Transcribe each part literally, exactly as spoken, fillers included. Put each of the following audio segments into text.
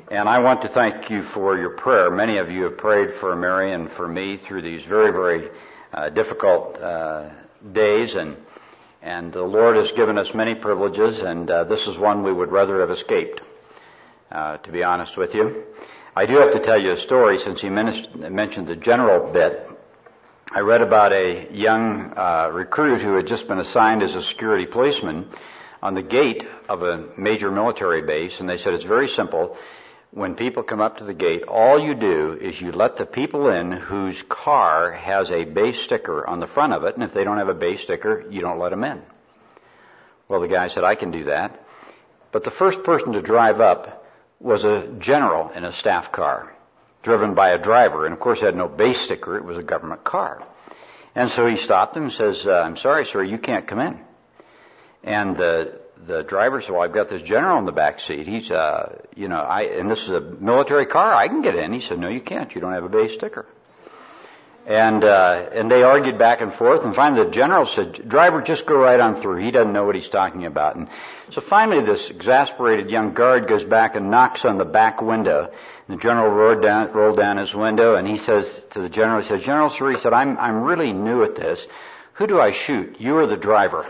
And I want to thank you for your prayer. Many of you have prayed for Mary and for me through these very, very uh, difficult uh, days, and and the Lord has given us many privileges, and uh, this is one we would rather have escaped, uh, to be honest with you. I do have to tell you a story, since he men- mentioned the general bit. I read about a young uh, recruit who had just been assigned as a security policeman on the gate of a major military base, and they said it's very simple. When people come up to the gate, all you do is you let the people in whose car has a base sticker on the front of it, and if they don't have a base sticker, you don't let them in. Well, the guy said, I can do that. But the first person to drive up was a general in a staff car, driven by a driver, and of course it had no base sticker. It was a government car. And so he stopped him and says, uh, I'm sorry, sir, you can't come in. And the the driver said, well, I've got this general in the back seat. He's, uh, you know, I, and this is a military car. I can get in. He said, no, you can't. You don't have a base sticker. And, uh, and they argued back and forth. And finally the general said, driver, just go right on through. He doesn't know what he's talking about. And so finally this exasperated young guard goes back and knocks on the back window. And the general rolled down, rolled down his window, and he says to the general, he says, General, sir, he said, I'm, I'm really new at this. Who do I shoot? You or the driver?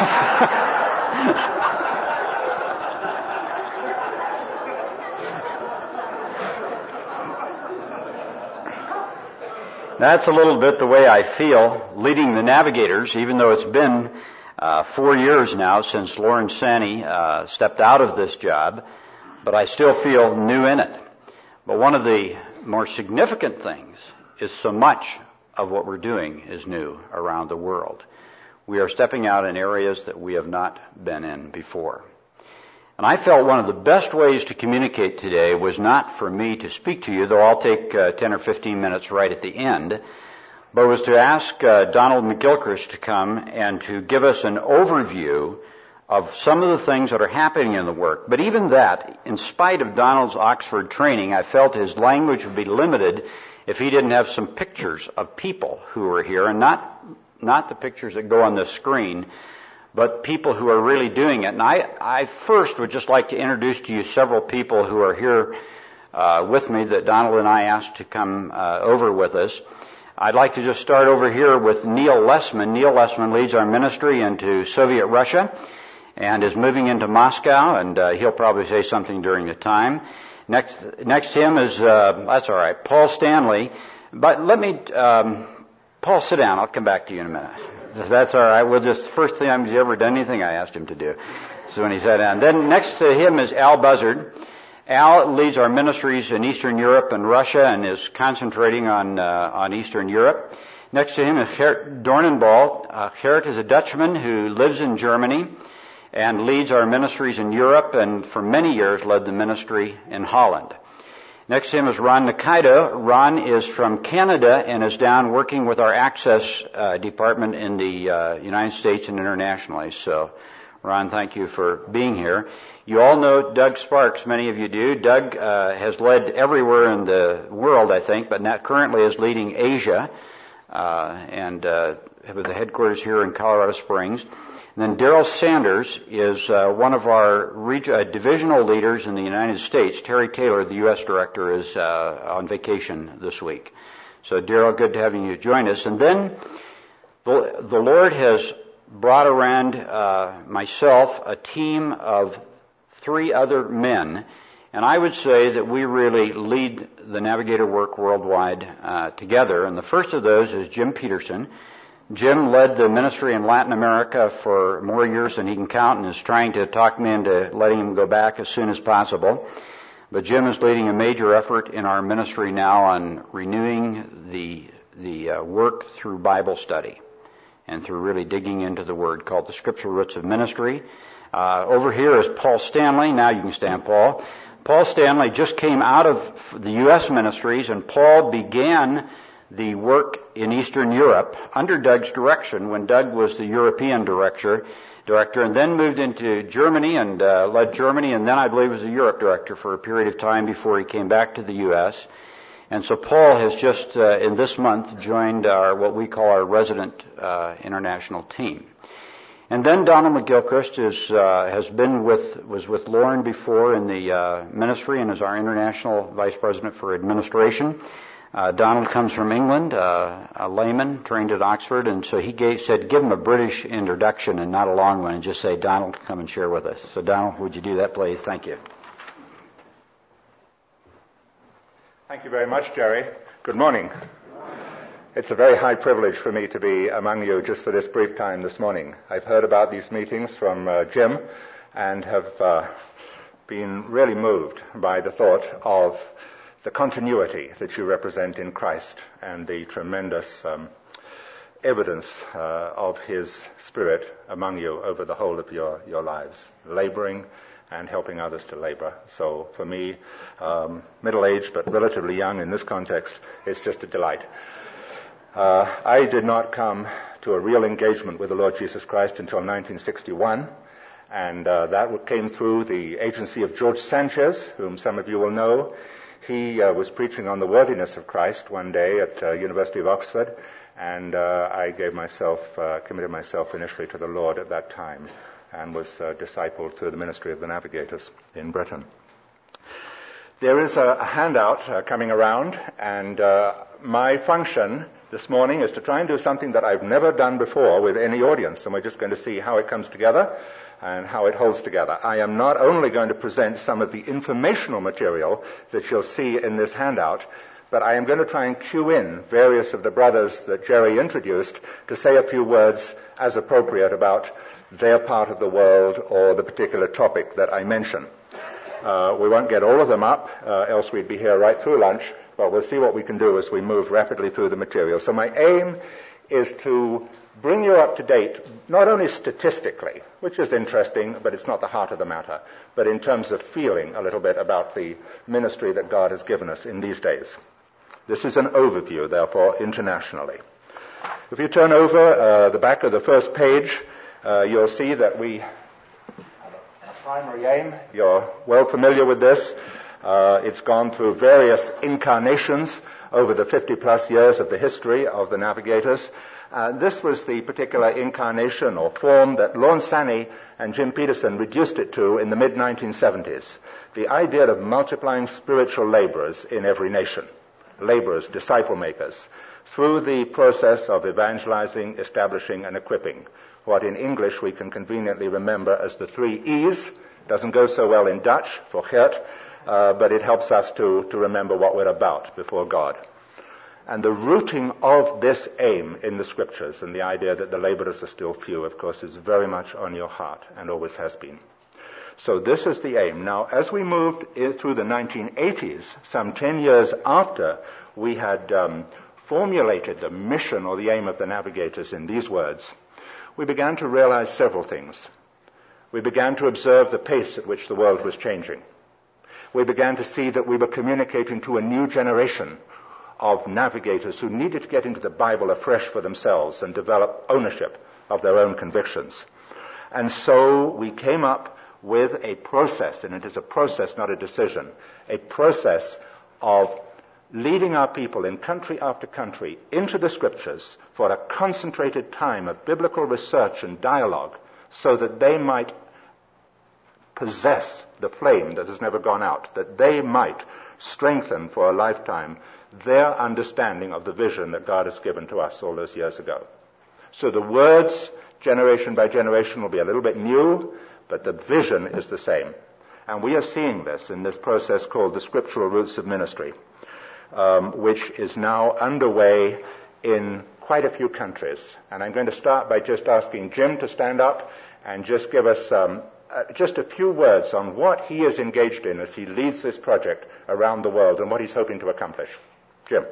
That's a little bit the way I feel leading the Navigators, even though it's been uh, four years now since Lauren Sanney uh, stepped out of this job, but I still feel new in it. But one of the more significant things is so much of what we're doing is new around the world. We are stepping out in areas that we have not been in before. And I felt one of the best ways to communicate today was not for me to speak to you, though I'll take uh, ten or fifteen minutes right at the end, but was to ask uh, Donald McGilchrist to come and to give us an overview of some of the things that are happening in the work. But even that, in spite of Donald's Oxford training, I felt his language would be limited if he didn't have some pictures of people who were here, and not not the pictures that go on the screen, but people who are really doing it. And I, I first would just like to introduce to you several people who are here uh, with me that Donald and I asked to come uh, over with us. I'd like to just start over here with Neil Lessman. Neil Lessman leads our ministry into Soviet Russia and is moving into Moscow, and uh, he'll probably say something during the time. Next, next to him is, uh, that's all right, Paul Stanley. But let me, um, Paul, sit down. I'll come back to you in a minute. That's all right. Well, just the first time he's ever done anything I asked him to do. So when he sat down. Then next to him is Al Buzzard. Al leads our ministries in Eastern Europe and Russia and is concentrating on uh, on Eastern Europe. Next to him is Gert Dornenbal. Uh, Gert is a Dutchman who lives in Germany and leads our ministries in Europe, and for many years led the ministry in Holland. Next to him is Ron Nikaido. Ron is from Canada and is down working with our access uh, department in the uh, United States and internationally. So, Ron, thank you for being here. You all know Doug Sparks, many of you do. Doug uh, has led everywhere in the world, I think, but now currently is leading Asia uh, and uh, with the headquarters here in Colorado Springs. And then Daryl Sanders is uh, one of our reg- uh, divisional leaders in the United States. Terry Taylor, the U S director, is uh, on vacation this week. So, Daryl, good to having you join us. And then the, the Lord has brought around uh, myself a team of three other men, and I would say that we really lead the Navigator work worldwide uh, together. And the first of those is Jim Peterson. Jim led the ministry in Latin America for more years than he can count and is trying to talk me into letting him go back as soon as possible. But Jim is leading a major effort in our ministry now on renewing the the uh, work through Bible study and through really digging into the Word, called the Scriptural Roots of Ministry. Uh, over here is Paul Stanley. Now you can stand, Paul. Paul Stanley just came out of the U S ministries, and Paul began the work in Eastern Europe under Doug's direction when Doug was the European director, director, and then moved into Germany and uh, led Germany, and then I believe was the Europe director for a period of time before he came back to the U S And so Paul has just, uh, in this month, joined our what we call our resident uh, international team. And then Donald McGilchrist is, uh, has been with, was with Lauren before in the uh, ministry and is our international vice president for administration. Uh, Donald comes from England, uh, a layman trained at Oxford, and so he gave, said, give him a British introduction and not a long one, and just say, Donald, come and share with us. So Donald, would you do that, please? Thank you. Thank you very much, Jerry. Good morning. It's a very high privilege for me to be among you just for this brief time this morning. I've heard about these meetings from uh, Jim and have uh, been really moved by the thought of the continuity that you represent in Christ and the tremendous um, evidence uh, of His Spirit among you over the whole of your, your lives, laboring and helping others to labor. So for me, um, middle-aged but relatively young in this context, it's just a delight. Uh, I did not come to a real engagement with the Lord Jesus Christ until nineteen sixty-one, and uh, that came through the agency of George Sanchez, whom some of you will know. He uh, was preaching on the worthiness of Christ one day at uh, University of Oxford, and uh, I gave myself, uh, committed myself initially to the Lord at that time, and was uh, discipled to the ministry of the Navigators in Britain. There is a, a handout uh, coming around, and uh, my function this morning is to try and do something that I've never done before with any audience, and we're just going to see how it comes together and how it holds together. I am not only going to present some of the informational material that you'll see in this handout, but I am going to try and cue in various of the brothers that Jerry introduced to say a few words as appropriate about their part of the world or the particular topic that I mention. Uh, we won't get all of them up, uh, else we'd be here right through lunch, but we'll see what we can do as we move rapidly through the material. So my aim is to bring you up to date, not only statistically, which is interesting, but it's not the heart of the matter, but in terms of feeling a little bit about the ministry that God has given us in these days. This is an overview, therefore, internationally. If you turn over uh, the back of the first page, uh, you'll see that we have a primary aim. You're well familiar with this. Uh, it's gone through various incarnations over the fifty-plus years of the history of the Navigators. Uh, this was the particular incarnation or form that Lorne Sanney and Jim Peterson reduced it to in the mid nineteen seventies. The idea of multiplying spiritual laborers in every nation. Laborers, disciple makers, through the process of evangelizing, establishing, and equipping. What in English we can conveniently remember as the three E's. Doesn't go so well in Dutch, for Geert, uh, but it helps us to, to remember what we're about before God. And the rooting of this aim in the Scriptures and the idea that the laborers are still few, of course, is very much on your heart and always has been. So this is the aim. Now, as we moved through the nineteen eighties, some ten years after we had um, formulated the mission or the aim of the Navigators in these words, we began to realize several things. We began to observe the pace at which the world was changing. We began to see that we were communicating to a new generation of navigators who needed to get into the Bible afresh for themselves and develop ownership of their own convictions. And so we came up with a process, and it is a process, not a decision, a process of leading our people in country after country into the Scriptures for a concentrated time of biblical research and dialogue so that they might possess the flame that has never gone out, that they might strengthen for a lifetime their understanding of the vision that God has given to us all those years ago. So the words, generation by generation, will be a little bit new, but the vision is the same. And we are seeing this in this process called the Scriptural Roots of Ministry, um, which is now underway in quite a few countries. And I'm going to start by just asking Jim to stand up and just give us um, uh, just a few words on what he is engaged in as he leads this project around the world and what he's hoping to accomplish. Jim.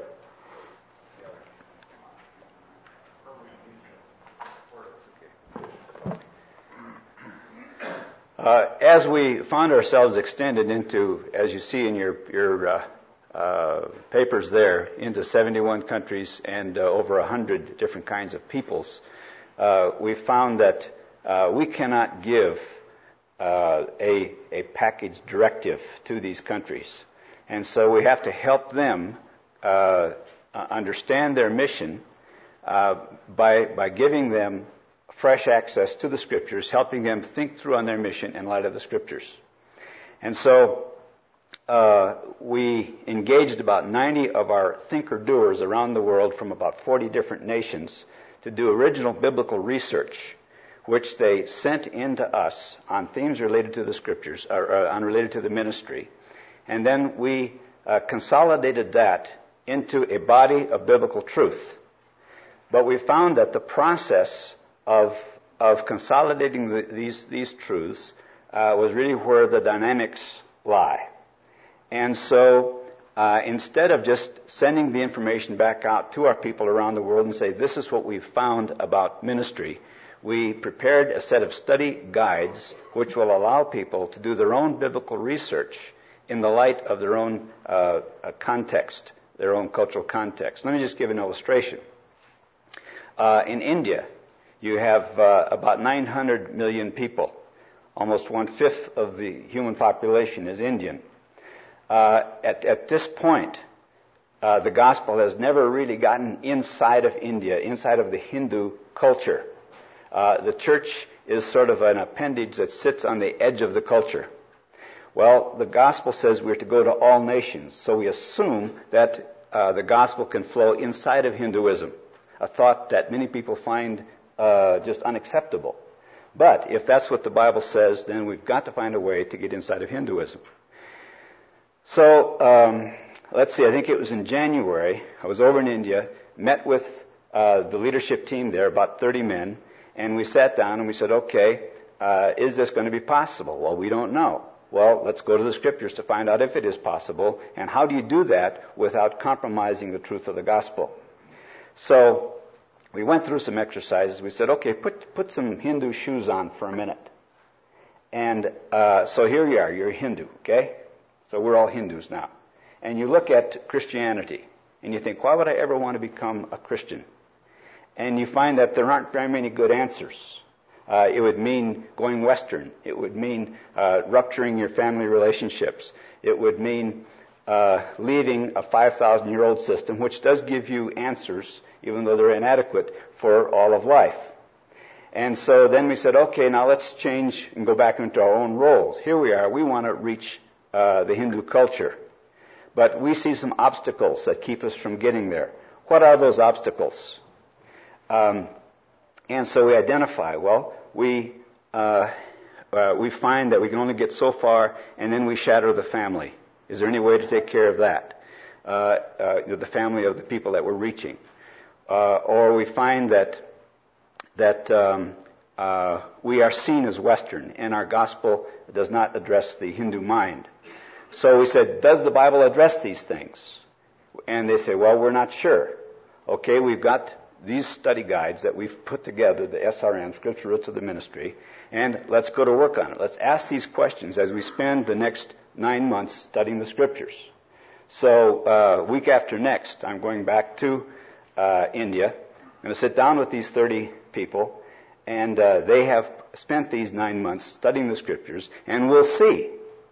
Uh, as we found ourselves extended into, as you see in your your uh, uh, papers there, into seventy-one countries and uh, over one hundred different kinds of peoples, uh, we found that uh, we cannot give uh, a a package directive to these countries, and so we have to help them uh, understand their mission uh, by by giving them fresh access to the Scriptures, helping them think through on their mission in light of the Scriptures. And so uh, we engaged about ninety of our thinker-doers around the world from about forty different nations to do original biblical research, which they sent in to us on themes related to the Scriptures, or uh, on related to the ministry. And then we uh, consolidated that into a body of biblical truth. But we found that the process of of consolidating the, these these truths uh, was really where the dynamics lie. And so uh, instead of just sending the information back out to our people around the world and say, this is what we've found about ministry, we prepared a set of study guides which will allow people to do their own biblical research in the light of their own uh, context, their own cultural context. Let me just give an illustration. Uh, in India, you have uh, about nine hundred million people. Almost one-fifth of the human population is Indian. Uh, at, at this point, uh, the gospel has never really gotten inside of India, inside of the Hindu culture. Uh, the church is sort of an appendage that sits on the edge of the culture. Well, the gospel says we're to go to all nations, so we assume that uh, the gospel can flow inside of Hinduism, a thought that many people find uh, just unacceptable. But if that's what the Bible says, then we've got to find a way to get inside of Hinduism. So, um, let's see, I think it was in January, I was over in India, met with uh, the leadership team there, about thirty men, and we sat down and we said, okay, uh, is this going to be possible? Well, we don't know. Well, let's go to the Scriptures to find out if it is possible, and how do you do that without compromising the truth of the gospel? So, we went through some exercises. We said, okay, put put some Hindu shoes on for a minute. And uh, so here you are, you're a Hindu, okay? So we're all Hindus now. And you look at Christianity, and you think, why would I ever want to become a Christian? And you find that there aren't very many good answers. Uh, it would mean going Western. It would mean uh, rupturing your family relationships. It would mean uh, leaving a five thousand year old system, which does give you answers, even though they're inadequate, for all of life. And so then we said, okay, now let's change and go back into our own roles. Here we are. We want to reach uh, the Hindu culture. But we see some obstacles that keep us from getting there. What are those obstacles? Um, and so we identify, well, we uh, uh, we find that we can only get so far, and then we shatter the family. Is there any way to take care of that? Uh, uh, the family of the people that we're reaching. Uh, or we find that that um, uh, we are seen as Western, and our gospel does not address the Hindu mind. So we said, does the Bible address these things? And they say, well, we're not sure. Okay, we've got these study guides that we've put together, the S R M, Scripture Roots of the Ministry, and let's go to work on it. Let's ask these questions as we spend the next nine months studying the Scriptures. So uh, week after next, I'm going back to uh, India. I'm going to sit down with these thirty people, and uh, they have spent these nine months studying the Scriptures, and we'll see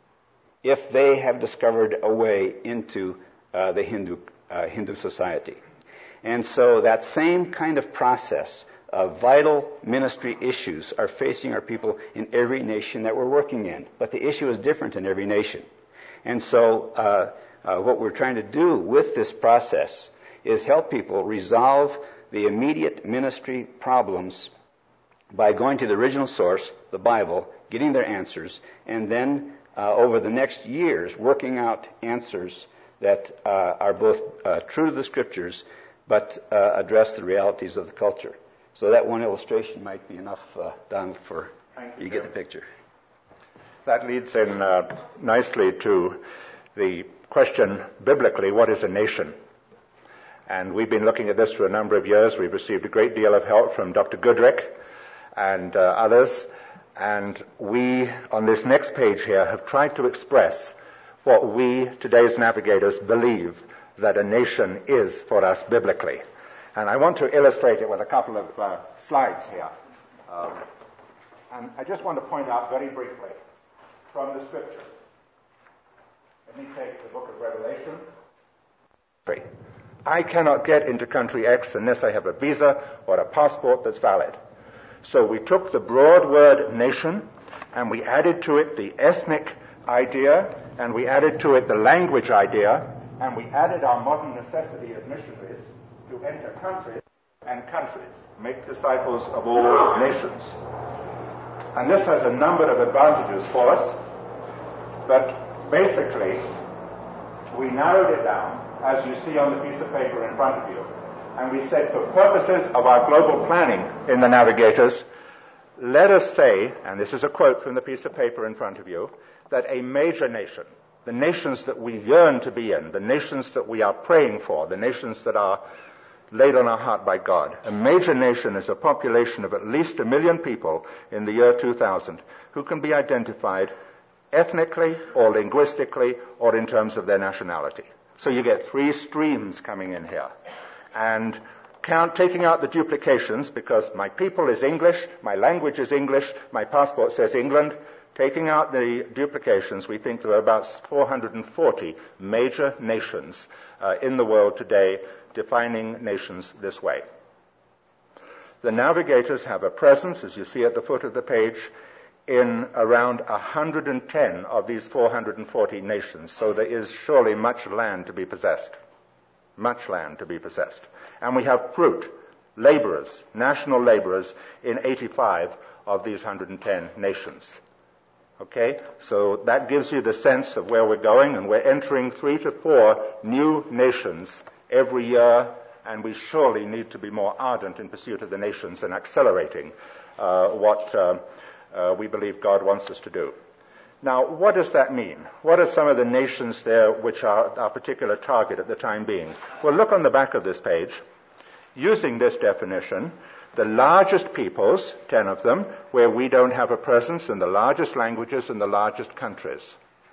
if they have discovered a way into uh, the Hindu uh, Hindu society. And so that same kind of process of vital ministry issues are facing our people in every nation that we're working in. But the issue is different in every nation. And so uh, uh, what we're trying to do with this process is help people resolve the immediate ministry problems by going to the original source, the Bible, getting their answers, and then uh, over the next years working out answers that uh, are both uh, true to the Scriptures but uh, address the realities of the culture. So that one illustration might be enough, uh, Donald, for you, you get the picture. That leads in uh, nicely to the question, biblically, what is a nation? And we've been looking at this for a number of years. We've received a great deal of help from Doctor Goodrick and uh, others. And we, on this next page here, have tried to express what we, today's navigators, believe that a nation is for us biblically. And I want to illustrate it with a couple of uh, slides here. Um, and I just want to point out very briefly from the Scriptures. Let me take the book of Revelation. I cannot get into country X unless I have a visa or a passport that's valid. So we took the broad word nation and we added to it the ethnic idea, and we added to it the language idea, and we added our modern necessity as missionaries to enter countries and countries, make disciples of all nations. And this has a number of advantages for us, but basically we narrowed it down, as you see on the piece of paper in front of you, and we said for purposes of our global planning in the Navigators, let us say, and this is a quote from the piece of paper in front of you, that a major nation, the nations that we yearn to be in, the nations that we are praying for, the nations that are laid on our heart by God, a major nation is a population of at least a million people in the year two thousand who can be identified ethnically or linguistically or in terms of their nationality. So you get three streams coming in here. And count, taking out the duplications, because my people is English, my language is English, my passport says England. Taking out the duplications, we think there are about four hundred forty major nations uh, in the world today, defining nations this way. The Navigators have a presence, as you see at the foot of the page, in around one hundred ten of these four hundred forty nations. So there is surely much land to be possessed. Much land to be possessed. And we have fruit, laborers, national laborers in eighty-five of these one hundred ten nations. Okay? So that gives you the sense of where we're going, and we're entering three to four new nations every year, and we surely need to be more ardent in pursuit of the nations and accelerating uh, what uh, uh, we believe God wants us to do. Now, what does that mean? What are some of the nations there which are our particular target at the time being? Well, look on the back of this page. Using this definition, the largest peoples, ten of them, where we don't have a presence, and the largest languages and the largest countries.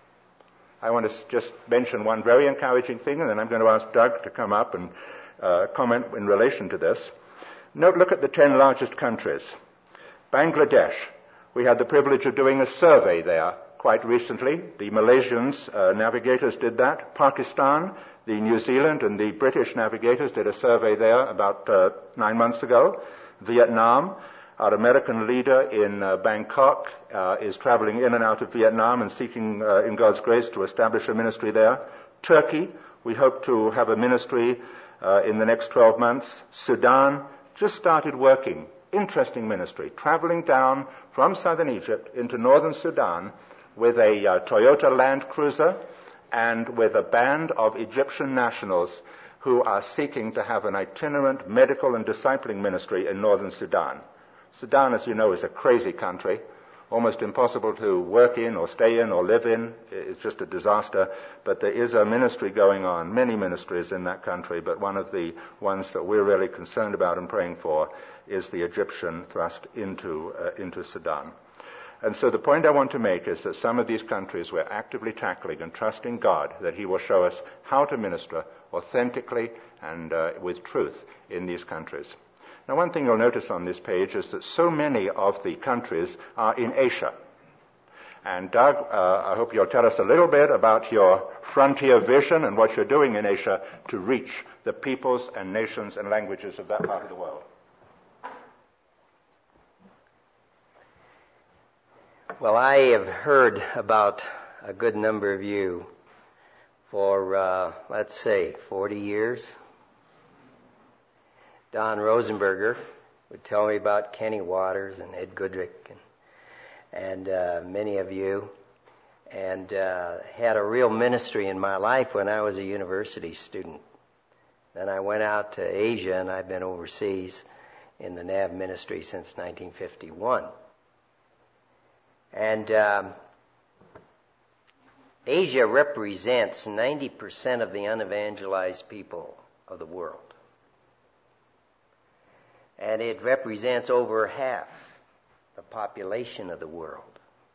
I want to just mention one very encouraging thing, and then I'm going to ask Doug to come up and uh, comment in relation to this. Note, look at the ten largest countries. Bangladesh. We had the privilege of doing a survey there quite recently. The Malaysians uh, navigators did that. Pakistan, the New Zealand and the British navigators did a survey there about uh, nine months ago. Vietnam, our American leader in uh, Bangkok uh, is traveling in and out of Vietnam and seeking, uh, in God's grace, to establish a ministry there. Turkey, we hope to have a ministry uh, in the next twelve months. Sudan just started working. Interesting ministry, traveling down from southern Egypt into northern Sudan with a uh, Toyota Land Cruiser and with a band of Egyptian nationals who are seeking to have an itinerant medical and discipling ministry in northern Sudan. Sudan, as you know, is a crazy country, almost impossible to work in or stay in or live in. It's just a disaster. But there is a ministry going on, many ministries in that country, but one of the ones that we're really concerned about and praying for is the Egyptian thrust into uh, into Sudan. And so the point I want to make is that some of these countries we're actively tackling and trusting God that He will show us how to minister authentically and uh, with truth in these countries. Now, one thing you'll notice on this page is that so many of the countries are in Asia. And Doug, uh, I hope you'll tell us a little bit about your frontier vision and what you're doing in Asia to reach the peoples and nations and languages of that part of the world. Well, I have heard about a good number of you for, uh, let's say, forty years. Don Rosenberger would tell me about Kenny Waters and Ed Goodrick and, and uh, many of you, and uh, had a real ministry in my life when I was a university student. Then I went out to Asia, and I've been overseas in the N A V ministry since nineteen fifty-one. And um, Asia represents ninety percent of the unevangelized people of the world. And it represents over half the population of the world.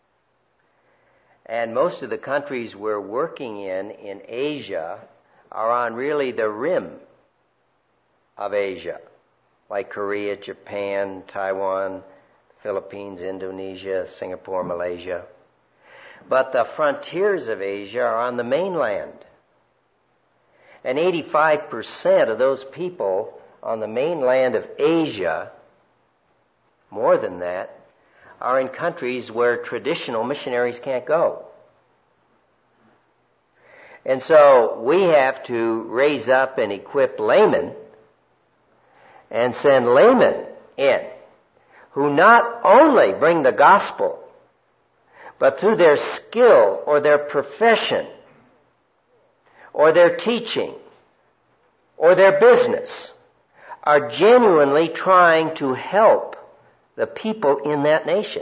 And most of the countries we're working in, in Asia, are on really the rim of Asia, like Korea, Japan, Taiwan, Philippines, Indonesia, Singapore, Malaysia. But the frontiers of Asia are on the mainland. And eighty-five percent of those people on the mainland of Asia more than that, are in countries where traditional missionaries can't go. And so we have to raise up and equip laymen and send laymen in who not only bring the gospel, but through their skill or their profession or their teaching or their business are genuinely trying to help the people in that nation.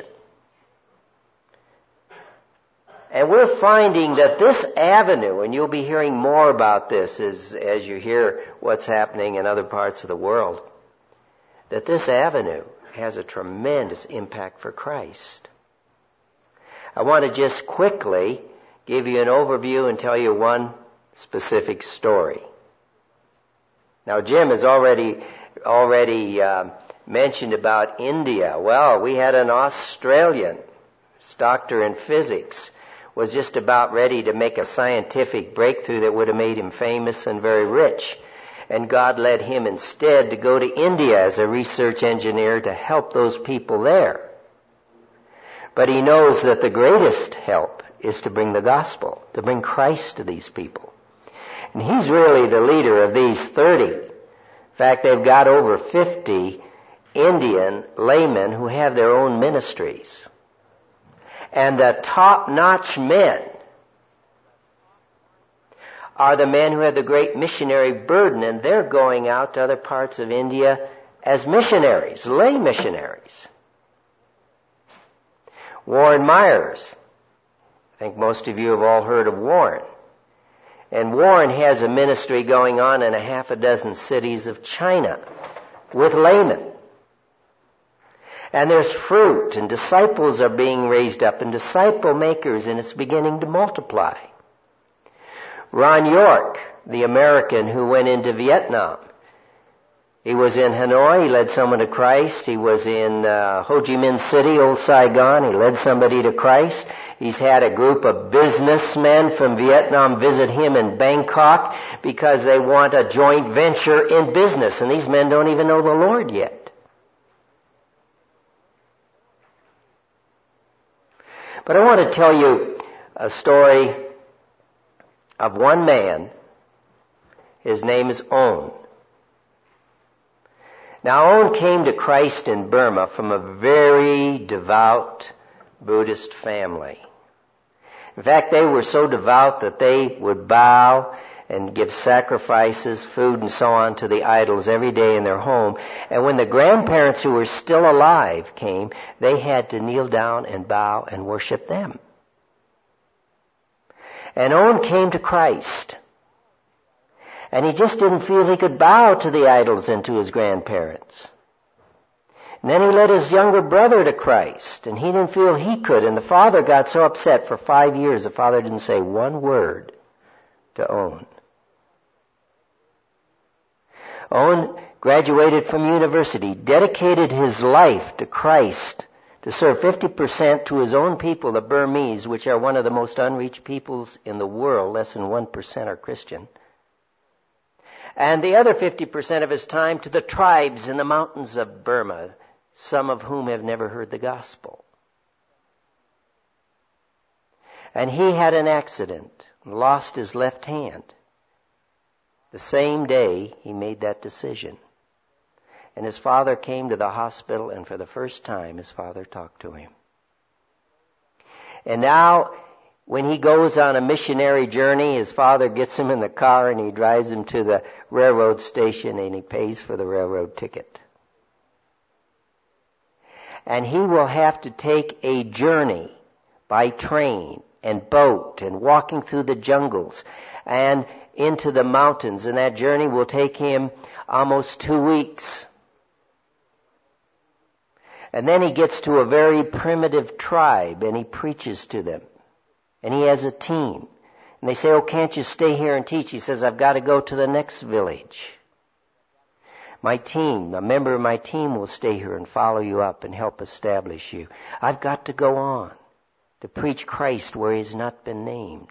And we're finding that this avenue, and you'll be hearing more about this as, as you hear what's happening in other parts of the world, that this avenue has a tremendous impact for Christ. I want to just quickly give you an overview and tell you one specific story. Now, Jim has already already uh, mentioned about India. Well, we had an Australian doctor in physics, was just about ready to make a scientific breakthrough that would have made him famous and very rich. And God led him instead to go to India as a research engineer to help those people there. But he knows that the greatest help is to bring the gospel, to bring Christ to these people. And he's really the leader of these thirty. In fact, they've got over fifty Indian laymen who have their own ministries. And the top-notch men are the men who have the great missionary burden, and they're going out to other parts of India as missionaries, lay missionaries. Warren Myers. I think most of you have all heard of Warren. And Warren has a ministry going on in a half a dozen cities of China with laymen. And there's fruit, and disciples are being raised up, and disciple makers, and it's beginning to multiply. Ron York, the American who went into Vietnam, he was in Hanoi, he led someone to Christ. He was in uh, Ho Chi Minh City, old Saigon, he led somebody to Christ. He's had a group of businessmen from Vietnam visit him in Bangkok because they want a joint venture in business, and these men don't even know the Lord yet. But I want to tell you a story of one man. His name is On. Now, On came to Christ in Burma from a very devout Buddhist family. In fact, they were so devout that they would bow and give sacrifices, food and so on to the idols every day in their home. And when the grandparents who were still alive came, they had to kneel down and bow and worship them. And On came to Christ. And he just didn't feel he could bow to the idols and to his grandparents. And then he led his younger brother to Christ, and he didn't feel he could. And the father got so upset for five years, the father didn't say one word to On. On graduated from university, dedicated his life to Christ, to serve fifty percent to his own people, the Burmese, which are one of the most unreached peoples in the world. Less than one percent are Christian. And the other fifty percent of his time to the tribes in the mountains of Burma, some of whom have never heard the gospel. And he had an accident, lost his left hand. The same day he made that decision. And his father came to the hospital, and for the first time his father talked to him. And now, when he goes on a missionary journey, his father gets him in the car and he drives him to the railroad station and he pays for the railroad ticket. And he will have to take a journey by train and boat and walking through the jungles and into the mountains. And that journey will take him almost two weeks. And then he gets to a very primitive tribe and he preaches to them. And he has a team. And they say, oh, can't you stay here and teach? He says, I've got to go to the next village. My team, a member of my team will stay here and follow you up and help establish you. I've got to go on to preach Christ where he has not been named.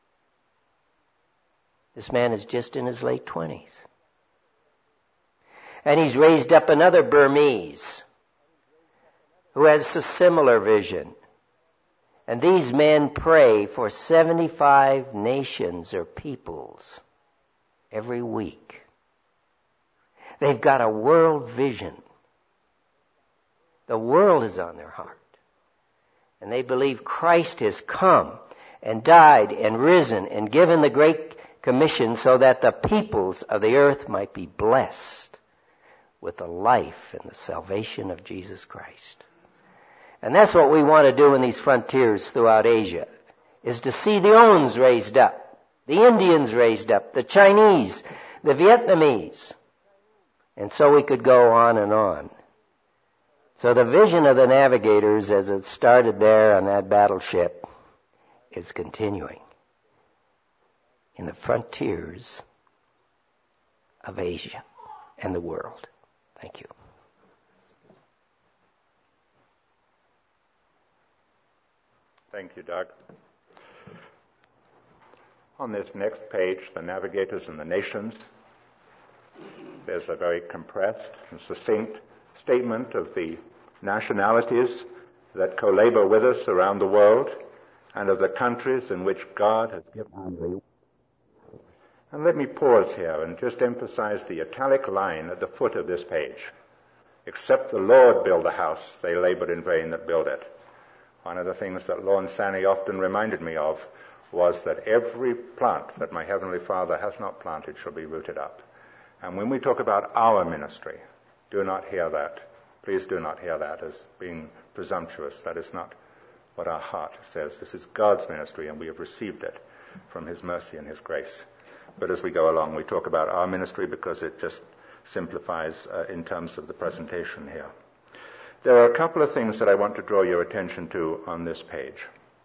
This man is just in his late twenties. And he's raised up another Burmese who has a similar vision. And these men pray for seventy-five nations or peoples every week. They've got a world vision. The world is on their heart. And they believe Christ has come and died and risen and given the Great Commission so that the peoples of the earth might be blessed with the life and the salvation of Jesus Christ. And that's what we want to do in these frontiers throughout Asia, is to see the Ons raised up, the Indians raised up, the Chinese, the Vietnamese. And so we could go on and on. So the vision of the navigators as it started there on that battleship is continuing in the frontiers of Asia and the world. Thank you. Thank you, Doug. On this next page, the navigators and the nations, there's a very compressed and succinct statement of the nationalities that co-labor with us around the world and of the countries in which God has given us. And let me pause here and just emphasize the italic line at the foot of this page. Except the Lord build the house, they labored in vain that build it. One of the things that Lorne Sanney often reminded me of was that every plant that my Heavenly Father has not planted shall be rooted up. And when we talk about our ministry, do not hear that. Please do not hear that as being presumptuous. That is not what our heart says. This is God's ministry, and we have received it from His mercy and His grace. But as we go along, we talk about our ministry because it just simplifies uh, in terms of the presentation here. There are a couple of things that I want to draw your attention to on this page.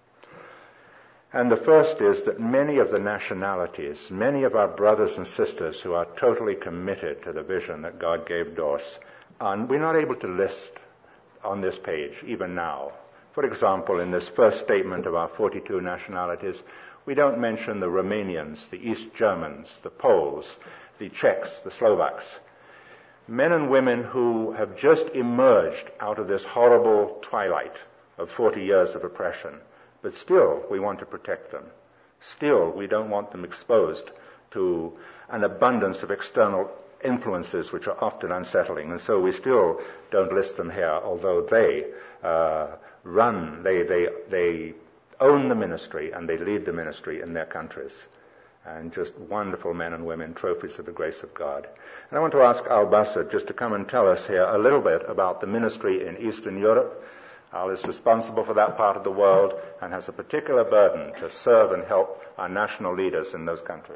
And the first is that many of the nationalities, many of our brothers and sisters who are totally committed to the vision that God gave Dorse, are, we're not able to list on this page, even now. For example, in this first statement of our forty-two nationalities, we don't mention the Romanians, the East Germans, the Poles, the Czechs, the Slovaks. Men and women who have just emerged out of this horrible twilight of forty years of oppression. But still, we want to protect them. Still, we don't want them exposed to an abundance of external influences which are often unsettling. And so we still don't list them here, although they uh, run, they, they, they own the ministry and they lead the ministry in their countries. And just wonderful men and women, trophies of the grace of God. And I want to ask Al Bassett just to come and tell us here a little bit about the ministry in Eastern Europe. Al is responsible for that part of the world and has a particular burden to serve and help our national leaders in those countries.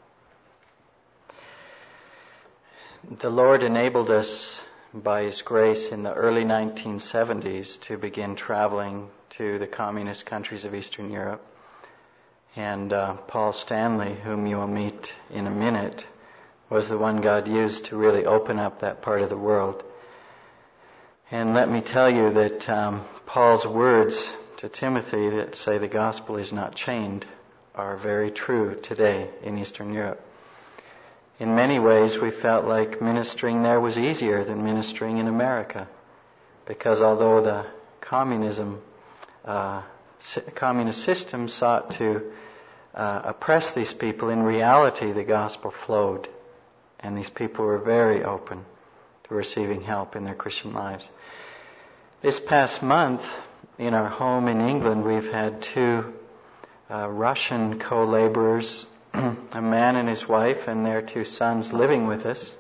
The Lord enabled us by His grace in the early nineteen seventies to begin traveling to the communist countries of Eastern Europe. And uh, Paul Stanley, whom you will meet in a minute, was the one God used to really open up that part of the world. And let me tell you that um, Paul's words to Timothy that say the gospel is not chained are very true today in Eastern Europe. In many ways, we felt like ministering there was easier than ministering in America, because although the communism, uh, communist system sought to uh, oppress these people, in reality the gospel flowed, and these people were very open to receiving help in their Christian lives. This past month, in our home in England, we've had two uh, Russian co-laborers, a man and his wife and their two sons living with us.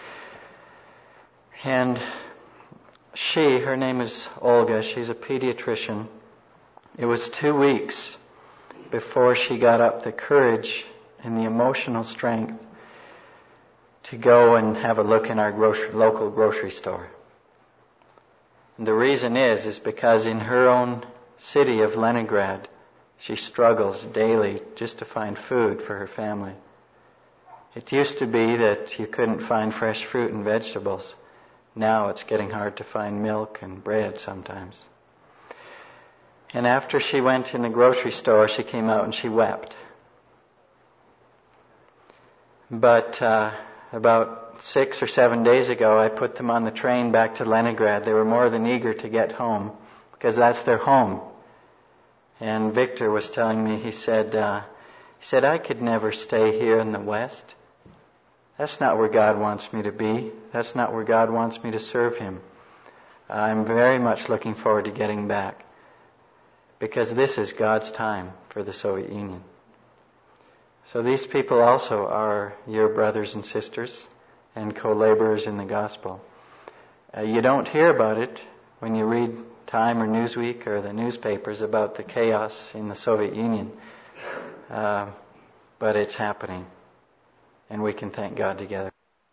And she, her name is Olga, she's a pediatrician. It was two weeks before she got up the courage and the emotional strength to go and have a look in our grocery, local grocery store. And the reason is, is because in her own city of Leningrad, she struggles daily just to find food for her family. It used to be that you couldn't find fresh fruit and vegetables. Now it's getting hard to find milk and bread sometimes. And after she went in the grocery store, she came out and she wept. But uh, about six or seven days ago, I put them on the train back to Leningrad. They were more than eager to get home because that's their home. And Victor was telling me, he said, uh, he said, I could never stay here in the West. That's not where God wants me to be. That's not where God wants me to serve Him. I'm very much looking forward to getting back because this is God's time for the Soviet Union. So these people also are your brothers and sisters and co-laborers in the gospel. Uh, you don't hear about it when you read Time or Newsweek or the newspapers about the chaos in the Soviet Union. Uh, but it's happening. And we can thank God together.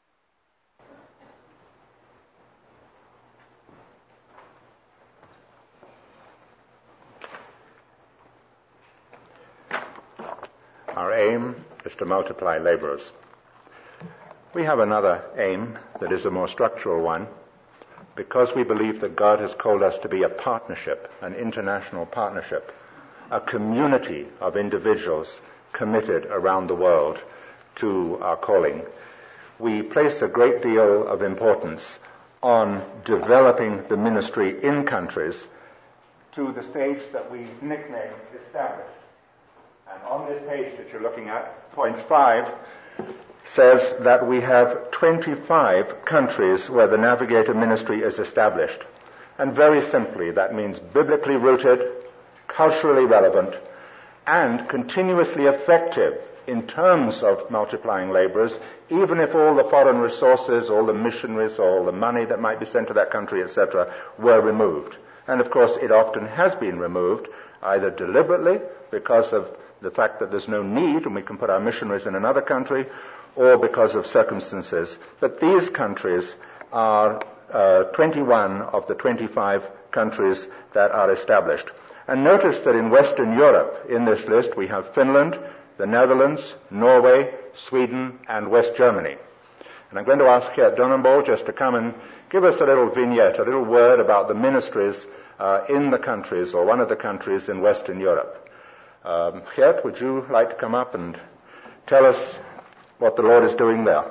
Our aim is to multiply laborers. We have another aim that is a more structural one, because we believe that God has called us to be a partnership, an international partnership, a community of individuals committed around the world to our calling. We place a great deal of importance on developing the ministry in countries to the stage that we nickname established. And on this page that you're looking at, point five, says that we have twenty-five countries where the Navigator ministry is established. And very simply, that means biblically rooted, culturally relevant, and continuously effective in terms of multiplying laborers, even if all the foreign resources, all the missionaries, all the money that might be sent to that country, et cetera, were removed. And of course, it often has been removed, either deliberately, because of the fact that there's no need and we can put our missionaries in another country, or because of circumstances. But these countries are uh, twenty-one of the twenty-five countries that are established. And notice that in Western Europe, in this list, we have Finland, the Netherlands, Norway, Sweden, and West Germany. And I'm going to ask Geert Dunnenbol just to come and give us a little vignette, a little word about the ministries uh, in the countries, or one of the countries in Western Europe. Um, Geert, would you like to come up and tell us what the Lord is doing there?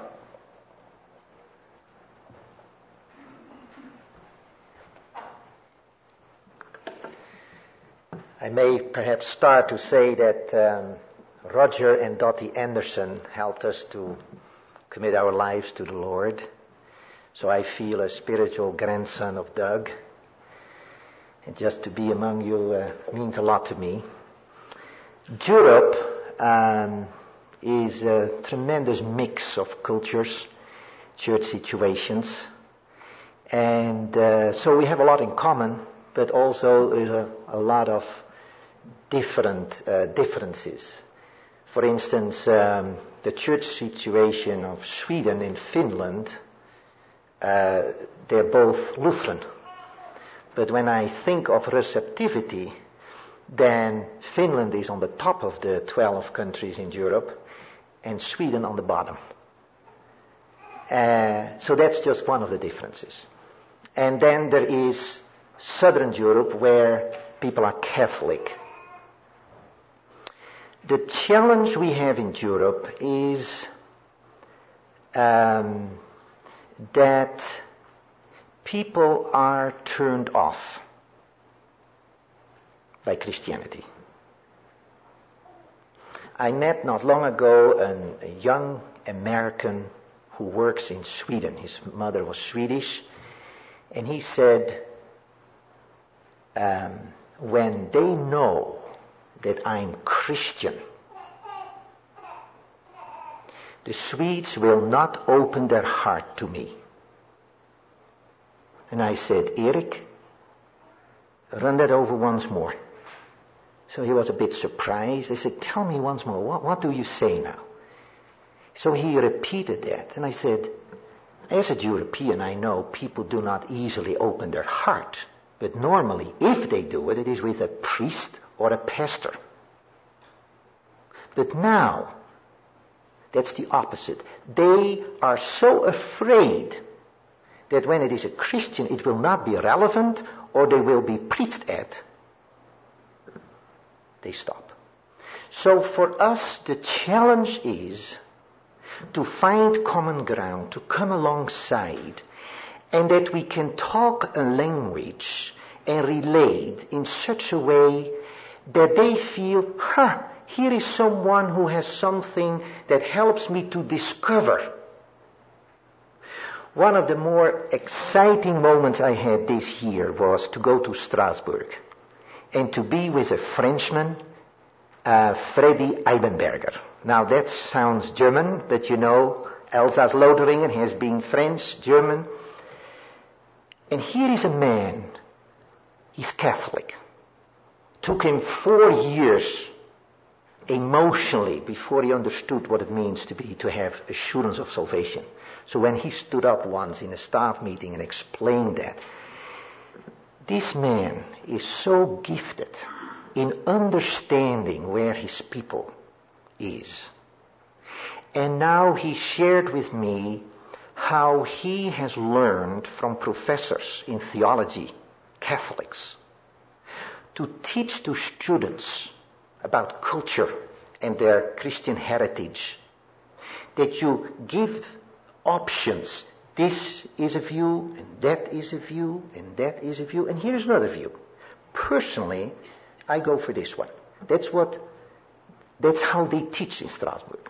I may perhaps start to say that um, Roger and Dottie Anderson helped us to commit our lives to the Lord. So I feel a spiritual grandson of Doug. And just to be among you uh, means a lot to me. Europe um, is a tremendous mix of cultures, church situations. And uh, so we have a lot in common, but also there is a, a lot of different uh, differences. For instance, um, the church situation of Sweden and Finland, uh, they're both Lutheran. But when I think of receptivity, then Finland is on the top of the twelve countries in Europe, and Sweden on the bottom. Uh, so that's just one of the differences. And then there is Southern Europe, where people are Catholic. The challenge we have in Europe is um, that people are turned off by Christianity. I met not long ago an, a young American who works in Sweden. His mother was Swedish. And he said, um, when they know that I'm Christian, the Swedes will not open their heart to me. And I said, Eric, run that over once more. So he was a bit surprised. I said, tell me once more, what, what do you say now? So he repeated that. And I said, as a European, I know people do not easily open their heart. But normally, if they do it, it is with a priest or a pastor. But now, that's the opposite. They are so afraid that when it is a Christian, it will not be relevant or they will be preached at. They stop. So for us, the challenge is to find common ground, to come alongside, and that we can talk a language and relate in such a way that they feel, huh, here is someone who has something that helps me to discover. One of the more exciting moments I had this year was to go to Strasbourg and to be with a Frenchman, uh, Freddy Eibenberger. Now that sounds German, but you know, Alsace-Lotharingen has been French, German. And here is a man, he's Catholic. Took him four years emotionally before he understood what it means to be, to have assurance of salvation. So when he stood up once in a staff meeting and explained that, this man is so gifted in understanding where his people is. And now he shared with me how he has learned from professors in theology, Catholics, to teach to students about culture and their Christian heritage. That you give options. This is a view, and that is a view, and that is a view, and here's another view. Personally, I go for this one. That's what, that's how they teach in Strasbourg.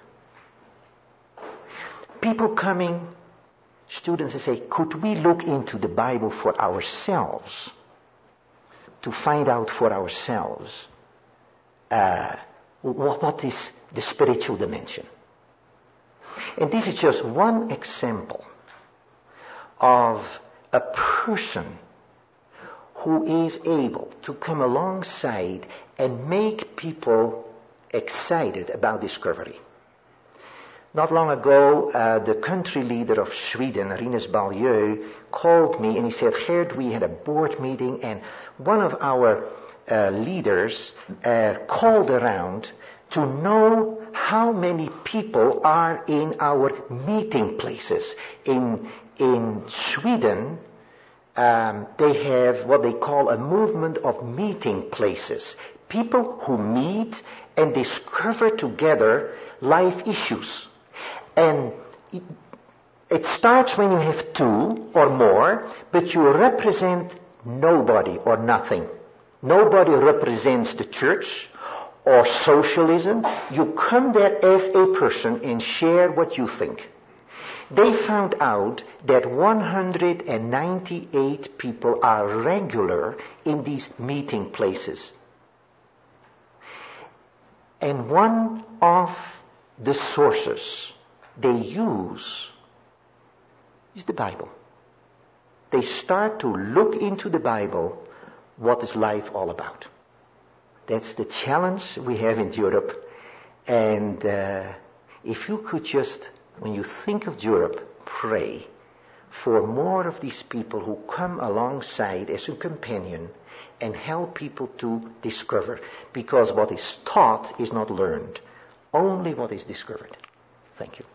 People coming, students, and say, could we look into the Bible for ourselves? To find out for ourselves uh, what, what is the spiritual dimension. And this is just one example of a person who is able to come alongside and make people excited about discovery. Not long ago, uh, the country leader of Sweden, Rinus Baljö, called me and he said, Gerd, we had a board meeting and one of our uh, leaders uh, called around to know how many people are in our meeting places. In, in Sweden, um, they have what they call a movement of meeting places. People who meet and discover together life issues. And it, it starts when you have two or more, but you represent nobody or nothing. Nobody represents the church or socialism. You come there as a person and share what you think. They found out that one hundred ninety-eight people are regular in these meeting places. And one of the sources they use is the Bible. They start to look into the Bible, what is life all about. That's the challenge we have in Europe. And uh, if you could just, when you think of Europe, pray for more of these people who come alongside as a companion and help people to discover. Because what is taught is not learned. Only what is discovered. Thank you.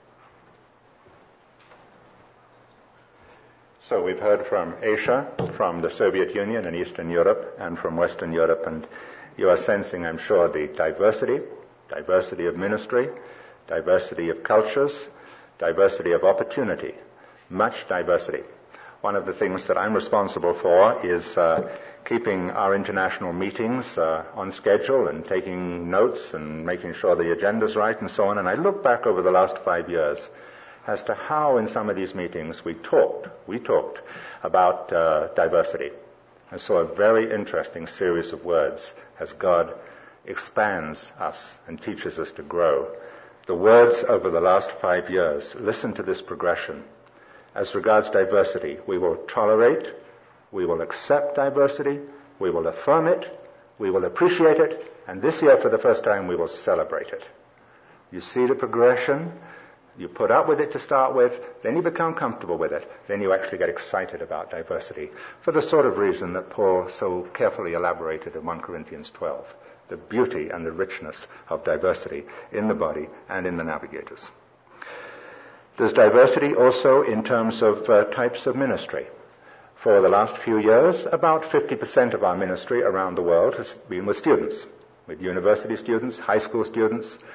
So we've heard from Asia, from the Soviet Union and Eastern Europe, and from Western Europe, and you are sensing, I'm sure, the diversity, diversity of ministry, diversity of cultures, diversity of opportunity, much diversity. One of the things that I'm responsible for is uh, keeping our international meetings uh, on schedule and taking notes and making sure the agenda's right and so on. And I look back over the last five years as to how in some of these meetings we talked, we talked about uh, diversity. I saw a very interesting series of words as God expands us and teaches us to grow. The words over the last five years, listen to this progression. As regards diversity, we will tolerate, we will accept diversity, we will affirm it, we will appreciate it, and this year for the first time we will celebrate it. You see the progression? You put up with it to start with, then you become comfortable with it, then you actually get excited about diversity for the sort of reason that Paul so carefully elaborated in First Corinthians twelve, the beauty and the richness of diversity in the body and in the navigators. There's diversity also in terms of uh, types of ministry. For the last few years, about fifty percent of our ministry around the world has been with students, with university students, high school students,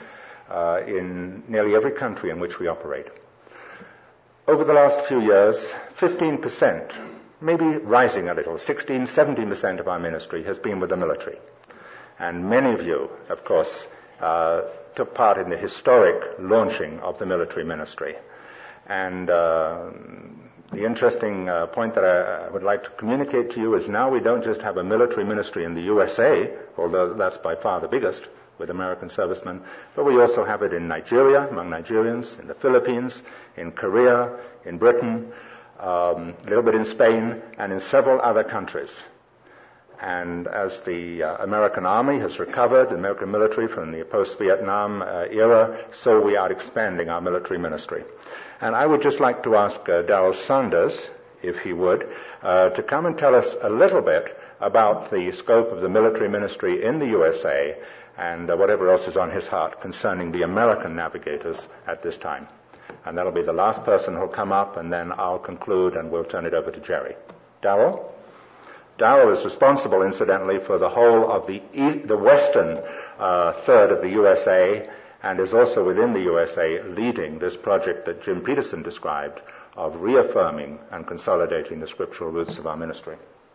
uh, in nearly every country in which we operate. Over the last few years, fifteen percent, maybe rising a little, sixteen, seventeen percent of our ministry has been with the military. And many of you, of course, uh, took part in the historic launching of the military ministry. And uh, the interesting uh, point that I, I would like to communicate to you is now we don't just have a military ministry in the U S A, although that's by far the biggest with American servicemen, but we also have it in Nigeria, among Nigerians, in the Philippines, in Korea, in Britain, um, a little bit in Spain, and in several other countries. And as the uh, American Army has recovered, the American military from the post-Vietnam uh, era, so we are expanding our military ministry. And I would just like to ask uh, Darrell Sanders, if he would, uh, to come and tell us a little bit about the scope of the military ministry in the U S A and uh, whatever else is on his heart concerning the American navigators at this time. And that'll be the last person who'll come up, and then I'll conclude and we'll turn it over to Jerry. Darrell? Darrell is responsible, incidentally, for the whole of the east, the western uh, third of the U S A, and is also within the U S A leading this project that Jim Peterson described of reaffirming and consolidating the scriptural roots of our ministry.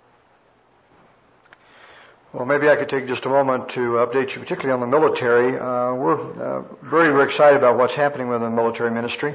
Well, maybe I could take just a moment to update you, particularly on the military. Uh, we're uh, very, very excited about what's happening within the military ministry.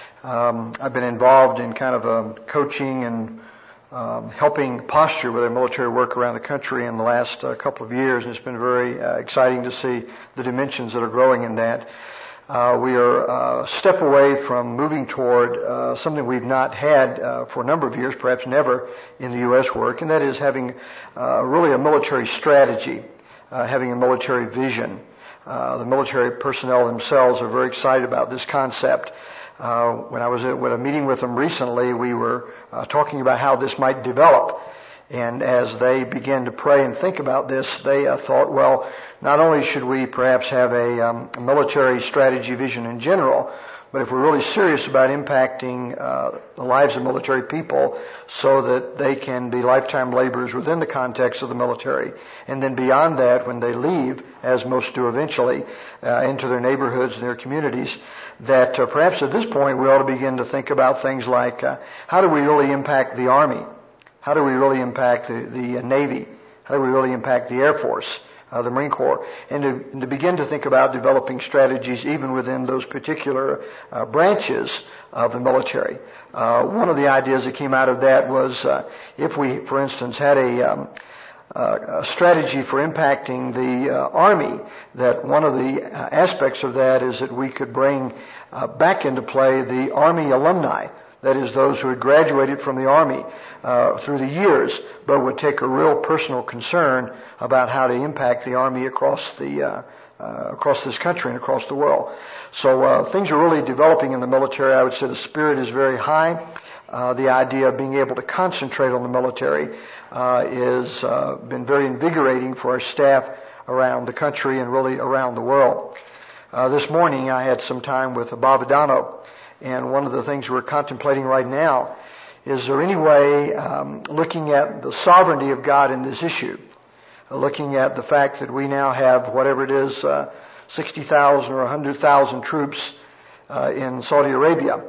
Um, I've been involved in kind of um, coaching and um, helping posture with our military work around the country in the last uh, couple of years, and it's been very uh, exciting to see the dimensions that are growing in that. Uh, we are uh, a step away from moving toward uh, something we've not had uh, for a number of years, perhaps never, in the U S work, and that is having uh, really a military strategy, uh, having a military vision. Uh, the military personnel themselves are very excited about this concept. Uh, when I was at, at a meeting with them recently, we were uh, talking about how this might develop. And as they began to pray and think about this, they uh, thought, well, not only should we perhaps have a, um, a military strategy vision in general, but if we're really serious about impacting uh, the lives of military people so that they can be lifetime laborers within the context of the military, and then beyond that, when they leave, as most do eventually, uh, into their neighborhoods and their communities, that uh, perhaps at this point we ought to begin to think about things like uh, how do we really impact the Army? How do we really impact the, the Navy? How do we really impact the Air Force, uh, the Marine Corps? And to, and to begin to think about developing strategies even within those particular uh, branches of the military. Uh, one of the ideas that came out of that was uh, if we, for instance, had a, um, uh, a strategy for impacting the uh, Army, that one of the uh, aspects of that is that we could bring uh, back into play the Army alumni. That is, those who had graduated from the Army uh, through the years, but would take a real personal concern about how to impact the Army across the uh, uh, across this country and across the world. So uh, things are really developing in the military. I would say the spirit is very high. Uh, the idea of being able to concentrate on the military uh, is uh, been very invigorating for our staff around the country and really around the world. Uh, this morning I had some time with Bob Adano. And one of the things we're contemplating right now, is there any way, um, looking at the sovereignty of God in this issue, uh, looking at the fact that we now have whatever it is, uh, sixty thousand or one hundred thousand troops uh, in Saudi Arabia,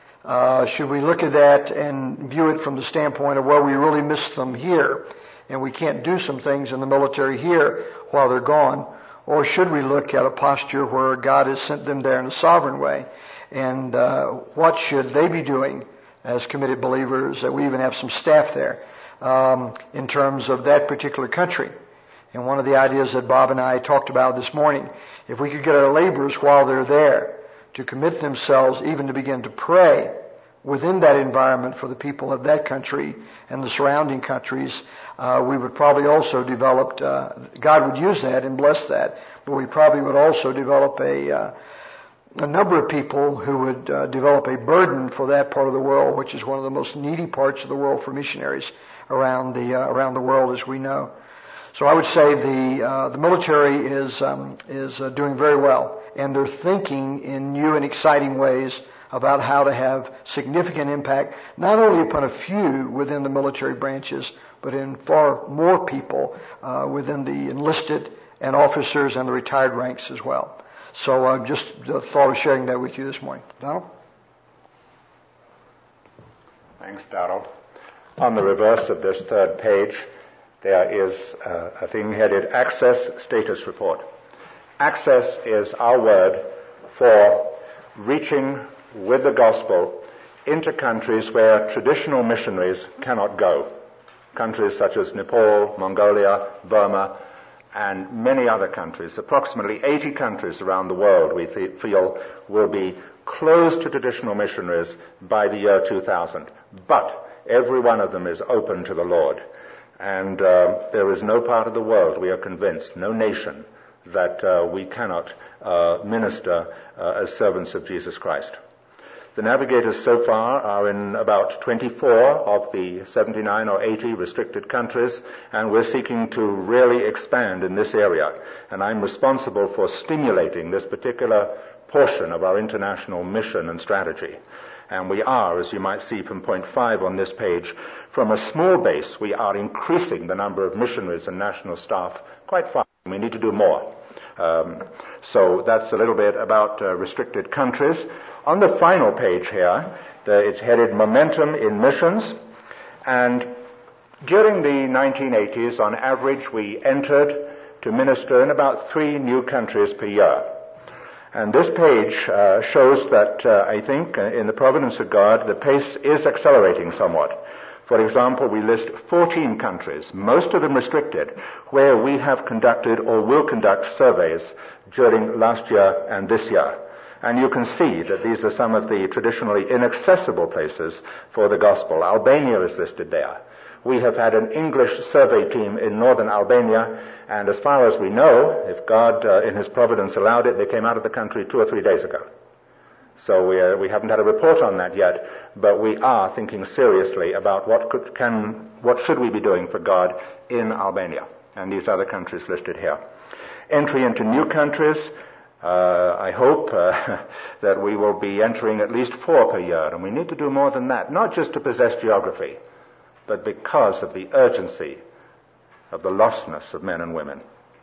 uh, should we look at that and view it from the standpoint of, well, we really miss them here, and we can't do some things in the military here while they're gone, or should we look at a posture where God has sent them there in a sovereign way? And uh, what should they be doing as committed believers? That we even have some staff there um, in terms of that particular country. And one of the ideas that Bob and I talked about this morning, if we could get our laborers while they're there to commit themselves even to begin to pray within that environment for the people of that country and the surrounding countries, uh, we would probably also develop, uh, God would use that and bless that, but we probably would also develop a uh, a number of people who would uh, develop a burden for that part of the world, which is one of the most needy parts of the world for missionaries around the uh, around the world, as we know. So I would say the uh, the military is um, is uh, doing very well, and they're thinking in new and exciting ways about how to have significant impact, not only upon a few within the military branches, but in far more people uh, within the enlisted and officers and the retired ranks as well. So uh, just the thought of sharing that with you this morning. Donald? Thanks, Darrell. On the reverse of this third page, there is uh, a thing headed Access Status Report. Access is our word for reaching with the gospel into countries where traditional missionaries cannot go. Countries such as Nepal, Mongolia, Burma, and many other countries. Approximately eighty countries around the world we th- feel will be closed to traditional missionaries by the year two thousand. But every one of them is open to the Lord. And uh, there is no part of the world, we are convinced, no nation, that uh, we cannot uh, minister uh, as servants of Jesus Christ. The navigators so far are in about twenty-four of the seventy-nine or eighty restricted countries, and we're seeking to really expand in this area. And I'm responsible for stimulating this particular portion of our international mission and strategy. And we are, as you might see from point five on this page, from a small base, we are increasing the number of missionaries and national staff quite fast. We need to do more. Um, so that's a little bit about uh, restricted countries. On the final page here, the, it's headed Momentum in Missions. And during the nineteen eighties, on average, we entered to minister in about three new countries per year. And this page uh, shows that, uh, I think, uh, in the providence of God, the pace is accelerating somewhat. For example, we list fourteen countries, most of them restricted, where we have conducted or will conduct surveys during last year and this year. And you can see that these are some of the traditionally inaccessible places for the gospel. Albania is listed there. We have had an English survey team in northern Albania, and as far as we know, if God uh, in His providence allowed it, they came out of the country two or three days ago. So we, uh, we haven't had a report on that yet, but we are thinking seriously about what could, can, what should we be doing for God in Albania, and these other countries listed here. Entry into new countries, uh, I hope uh, that we will be entering at least four per year, and we need to do more than that, not just to possess geography, but because of the urgency of the lostness of men and women.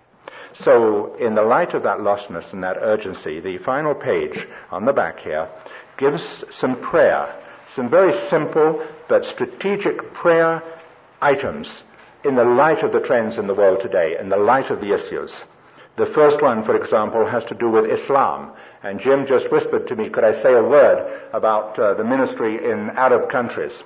So, in the light of that lostness and that urgency, the final page on the back here gives some prayer, some very simple but strategic prayer items in the light of the trends in the world today, in the light of the issues. The first one, for example, has to do with Islam. And Jim just whispered to me, could I say a word about uh, the ministry in Arab countries?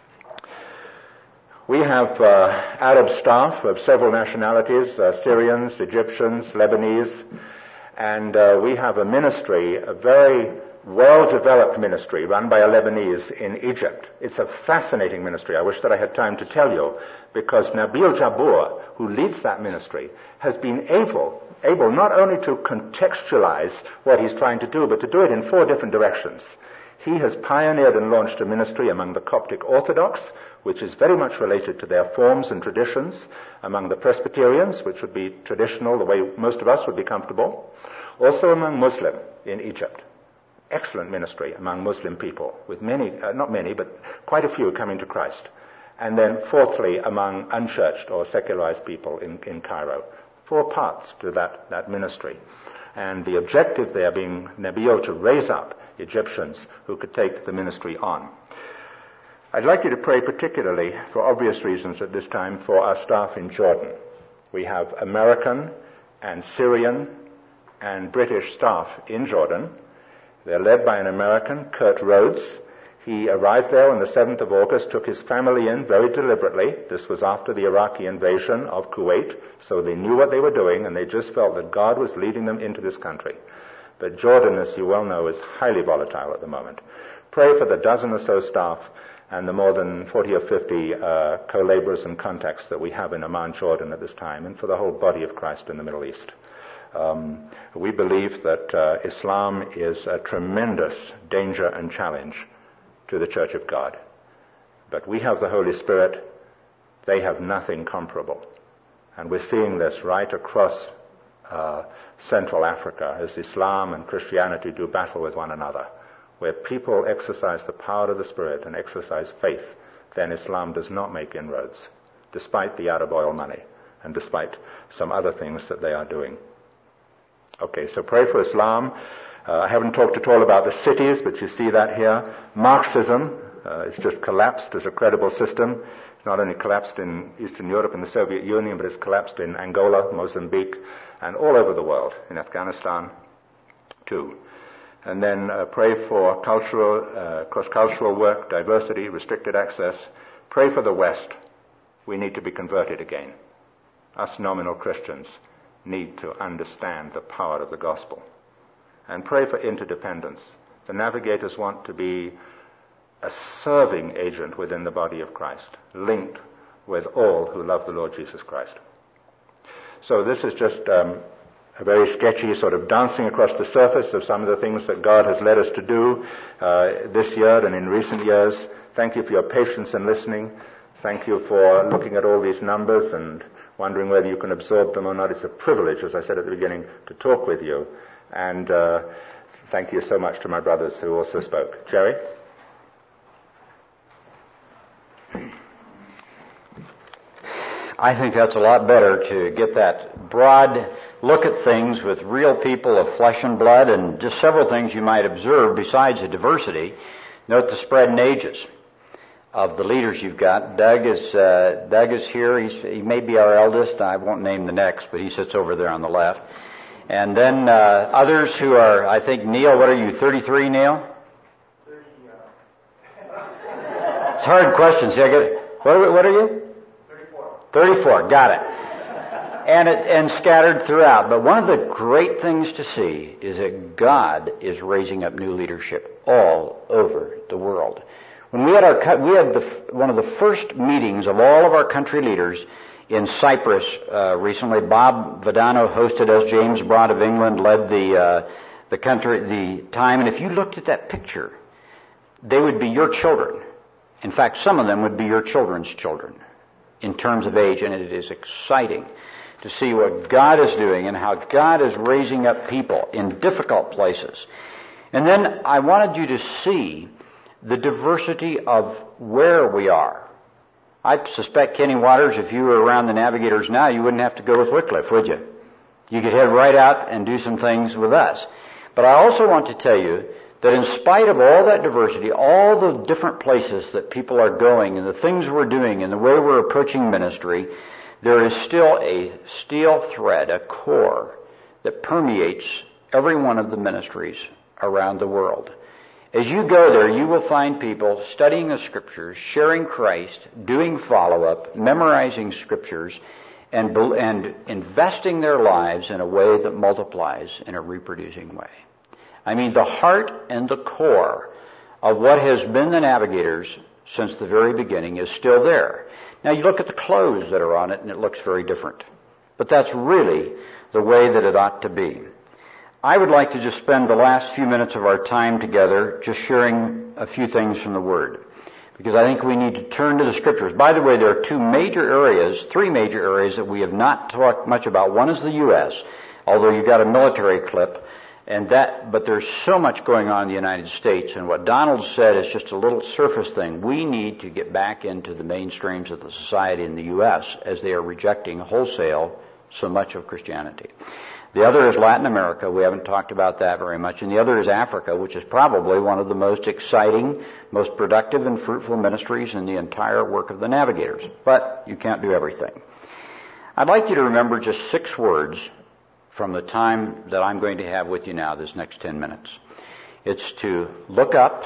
We have uh, Arab staff of several nationalities, uh, Syrians, Egyptians, Lebanese, and uh, we have a ministry, a very well-developed ministry run by a Lebanese in Egypt. It's a fascinating ministry. I wish that I had time to tell you, because Nabil Jabbour, who leads that ministry, has been able, able not only to contextualize what he's trying to do, but to do it in four different directions. He has pioneered and launched a ministry among the Coptic Orthodox, which is very much related to their forms and traditions, among the Presbyterians, which would be traditional, the way most of us would be comfortable, also among Muslim in Egypt. Excellent ministry among Muslim people, with many, uh, not many, but quite a few coming to Christ. And then fourthly, among unchurched or secularized people in, in Cairo. Four parts to that, that ministry. And the objective there being Nabil to raise up Egyptians who could take the ministry on. I'd like you to pray particularly, for obvious reasons at this time, for our staff in Jordan. We have American and Syrian and British staff in Jordan. They're led by an American, Kurt Rhodes. He arrived there on the seventh of August, took his family in very deliberately. This was after the Iraqi invasion of Kuwait, so they knew what they were doing, and they just felt that God was leading them into this country. But Jordan, as you well know, is highly volatile at the moment. Pray for the dozen or so staff and the more than forty or fifty uh, co-laborers and contacts that we have in Amman, Jordan at this time, and for the whole body of Christ in the Middle East. Um, we believe that uh, Islam is a tremendous danger and challenge to the Church of God. But we have the Holy Spirit. They have nothing comparable. And we're seeing this right across uh, Central Africa as Islam and Christianity do battle with one another. Where people exercise the power of the Spirit and exercise faith, then Islam does not make inroads, despite the Arab oil money and despite some other things that they are doing. Okay, so pray for Islam. Uh, I haven't talked at all about the cities, but you see that here. Marxism, uh, it's just collapsed as a credible system. It's not only collapsed in Eastern Europe and the Soviet Union, but it's collapsed in Angola, Mozambique, and all over the world, in Afghanistan too. And then uh, pray for cultural, uh, cross-cultural work, diversity, restricted access. Pray for the West. We need to be converted again. Us nominal Christians need to understand the power of the gospel. And pray for interdependence. The navigators want to be a serving agent within the body of Christ, linked with all who love the Lord Jesus Christ. So this is just um, a very sketchy sort of dancing across the surface of some of the things that God has led us to do uh, this year and in recent years. Thank you for your patience in listening. Thank you for looking at all these numbers and wondering whether you can absorb them or not. It's a privilege, as I said at the beginning, to talk with you. And uh, thank you so much to my brothers who also spoke. Jerry? I think that's a lot better to get that broad look at things with real people of flesh and blood, and just several things you might observe besides the diversity. Note the spread in ages of the leaders you've got. Doug is uh, Doug is here. He's, he may be our eldest. I won't name the next, but he sits over there on the left. And then uh, others who are, I think, Neil, what are you, thirty-three, Neil? thirty, uh... It's a hard question. See, I get it. What are, what are you? thirty-four. thirty-four, got it. And it, and scattered throughout. But one of the great things to see is that God is raising up new leadership all over the world. When we had our, we had the, one of the first meetings of all of our country leaders in Cyprus uh, recently. Bob Vadano hosted us. James Broad of England led the uh, the country the time. And if you looked at that picture, they would be your children. In fact, some of them would be your children's children in terms of age. And it is exciting to see what God is doing and how God is raising up people in difficult places. And then I wanted you to see the diversity of where we are. I suspect, Kenny Waters, if you were around the Navigators now, you wouldn't have to go with Wycliffe, would you? You could head right out and do some things with us. But I also want to tell you that in spite of all that diversity, all the different places that people are going and the things we're doing and the way we're approaching ministry, there is still a steel thread, a core that permeates every one of the ministries around the world. As you go there, you will find people studying the Scriptures, sharing Christ, doing follow-up, memorizing Scriptures, and, and investing their lives in a way that multiplies in a reproducing way. I mean, the heart and the core of what has been the Navigators since the very beginning is still there. Now, you look at the clothes that are on it, and it looks very different. But that's really the way that it ought to be. I would like to just spend the last few minutes of our time together just sharing a few things from the Word, because I think we need to turn to the Scriptures. By the way, there are two major areas, three major areas that we have not talked much about. One is the U S, although you've got a military clip, and that, but there's so much going on in the United States, and what Donald said is just a little surface thing. We need to get back into the mainstreams of the society in the U S as they are rejecting wholesale so much of Christianity. The other is Latin America. We haven't talked about that very much. And the other is Africa, which is probably one of the most exciting, most productive and fruitful ministries in the entire work of the Navigators. But you can't do everything. I'd like you to remember just six words from the time that I'm going to have with you now, this next ten minutes. It's to look up,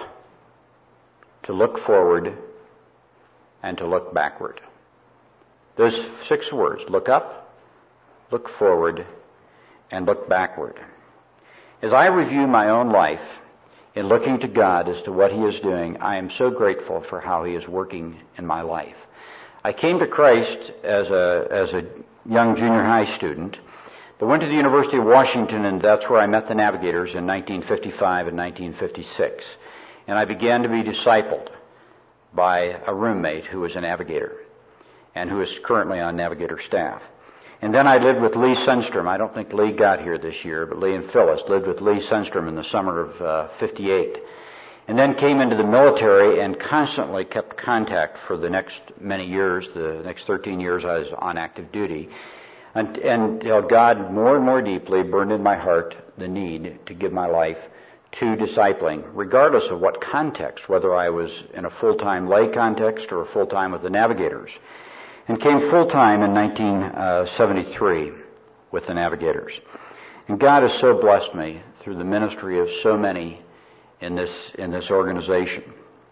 to look forward, and to look backward. Those six words: look up, look forward, and look backward. As I review my own life in looking to God as to what He is doing, I am so grateful for how He is working in my life. I came to Christ as a as a young junior high student, but went to the University of Washington, and that's where I met the Navigators in nineteen fifty-five and nineteen fifty-six. And I began to be discipled by a roommate who was a Navigator and who is currently on Navigator staff. And then I lived with Lee Sundstrom. I don't think Lee got here this year, but Lee and Phyllis lived with Lee Sundstrom in the summer of uh, fifty-eight. And then came into the military and constantly kept contact for the next many years, the next thirteen years I was on active duty. until God more and more deeply burned in my heart the need to give my life to discipling, regardless of what context, whether I was in a full-time lay context or full-time with the Navigators, and came full-time in nineteen seventy-three with the Navigators. And God has so blessed me through the ministry of so many in this in this organization.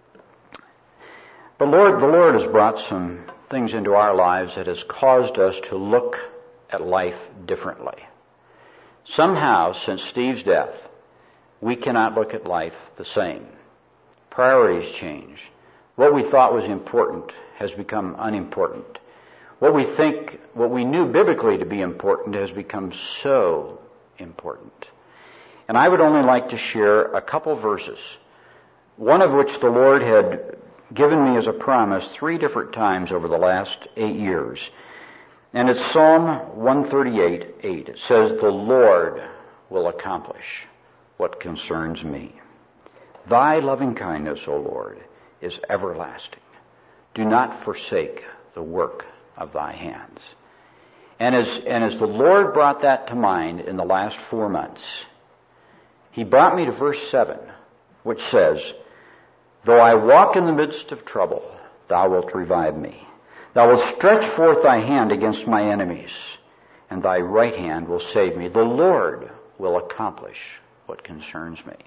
But Lord, the Lord has brought some things into our lives that has caused us to look at life differently. Somehow, since Steve's death, we cannot look at life the same. Priorities change. What we thought was important has become unimportant. What we think, what we knew biblically to be important has become so important. And I would only like to share a couple verses, one of which the Lord had given me as a promise three different times over the last eight years. And it's Psalm one thirty-eight, eight. It says, "The Lord will accomplish what concerns me. Thy loving kindness, O Lord, is everlasting. Do not forsake the work of thy hands." And as, and as the Lord brought that to mind in the last four months, He brought me to verse seven, which says, "Though I walk in the midst of trouble, thou wilt revive me. Thou wilt stretch forth thy hand against my enemies, and thy right hand will save me. The Lord will accomplish what concerns me."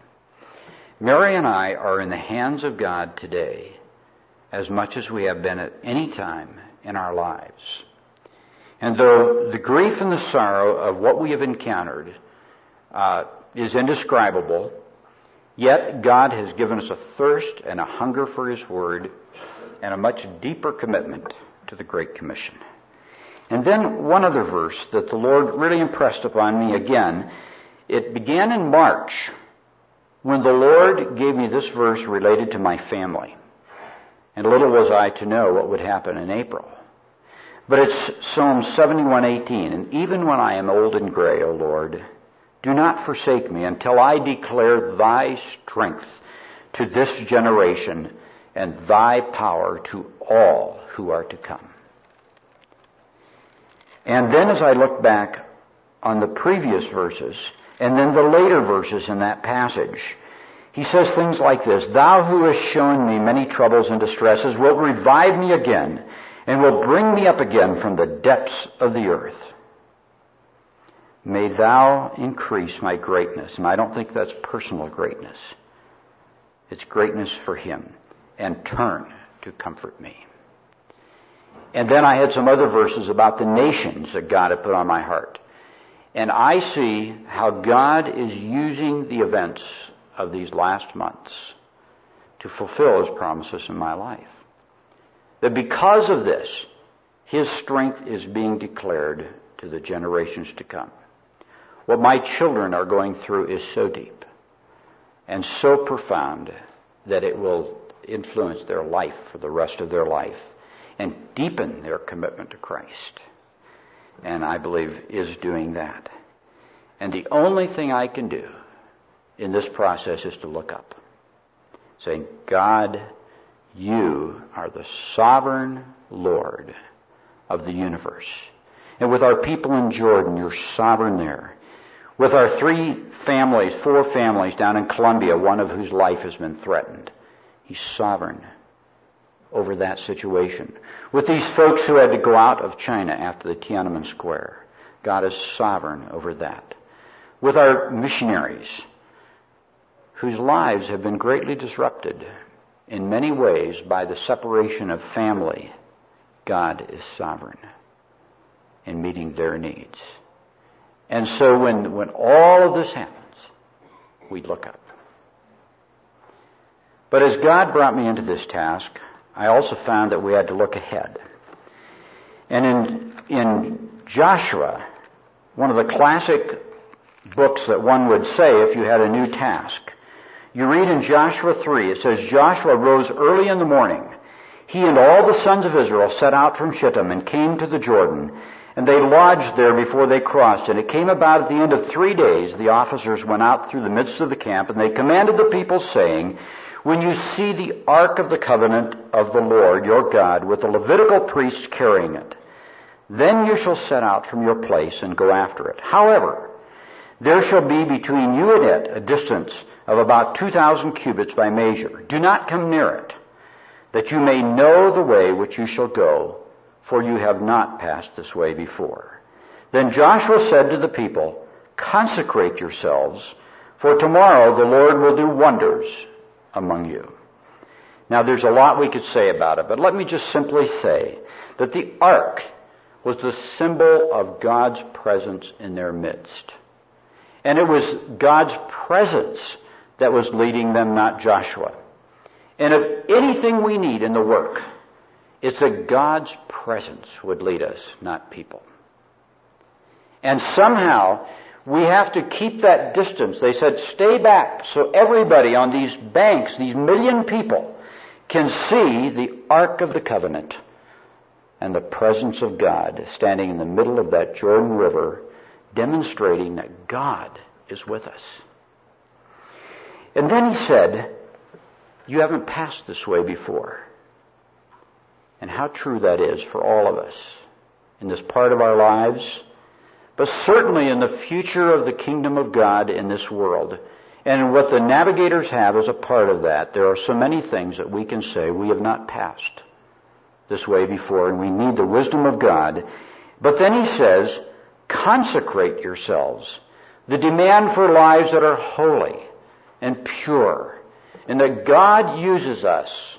Mary and I are in the hands of God today as much as we have been at any time in our lives. And though the grief and the sorrow of what we have encountered uh, is indescribable, yet God has given us a thirst and a hunger for His Word and a much deeper commitment to the Great Commission. And then one other verse that the Lord really impressed upon me again. It began in March when the Lord gave me this verse related to my family. And little was I to know what would happen in April. But it's Psalm seventy-one eighteen. "And even when I am old and gray, O Lord, do not forsake me until I declare thy strength to this generation and thy power to all who are to come." And then as I look back on the previous verses, and then the later verses in that passage, he says things like this: "Thou who hast shown me many troubles and distresses wilt revive me again, and will bring me up again from the depths of the earth. May thou increase my greatness." And I don't think that's personal greatness. It's greatness for Him. "And turn to comfort me." And then I had some other verses about the nations that God had put on my heart. And I see how God is using the events of these last months to fulfill His promises in my life. That because of this, His strength is being declared to the generations to come. What my children are going through is so deep and so profound that it will influence their life for the rest of their life and deepen their commitment to Christ. And I believe is doing that. And the only thing I can do in this process is to look up, saying, "God, you are the sovereign Lord of the universe. And with our people in Jordan, you're sovereign there. With our three families, four families down in Colombia, one of whose life has been threatened, He's sovereign over that situation. With these folks who had to go out of China after the Tiananmen Square, God is sovereign over that. With our missionaries, whose lives have been greatly disrupted in many ways by the separation of family, God is sovereign in meeting their needs. And so when, when all of this happens, we look up. But as God brought me into this task, I also found that we had to look ahead. And in, in Joshua, one of the classic books that one would say if you had a new task, you read in Joshua three, it says, "Joshua rose early in the morning. He and all the sons of Israel set out from Shittim and came to the Jordan, and they lodged there before they crossed. And it came about at the end of three days, the officers went out through the midst of the camp, and they commanded the people, saying, When you see the ark of the covenant of the Lord your God with the Levitical priests carrying it, Then you shall set out from your place and go after it. However, there shall be between you and it a distance of about two thousand cubits by measure. Do not come near it, that you may know the way which you shall go, for you have not passed this way before. Then Joshua said to the people, consecrate yourselves, for tomorrow the Lord will do wonders among you. Now there's a lot we could say about it, but let me just simply say that the ark was the symbol of God's presence in their midst. And it was God's presence that was leading them, not Joshua. And if anything we need in the work, it's that God's presence would lead us, not people. And somehow we have to keep that distance. They said, stay back so everybody on these banks, these million people, can see the Ark of the Covenant and the presence of God standing in the middle of that Jordan River, demonstrating that God is with us. And then he said, you haven't passed this way before. And how true that is for all of us in this part of our lives, but certainly in the future of the kingdom of God in this world. And what the navigators have as a part of that, there are so many things that we can say we have not passed this way before, and we need the wisdom of God. But then he says, consecrate yourselves. The demand for lives that are holy and pure, and that God uses us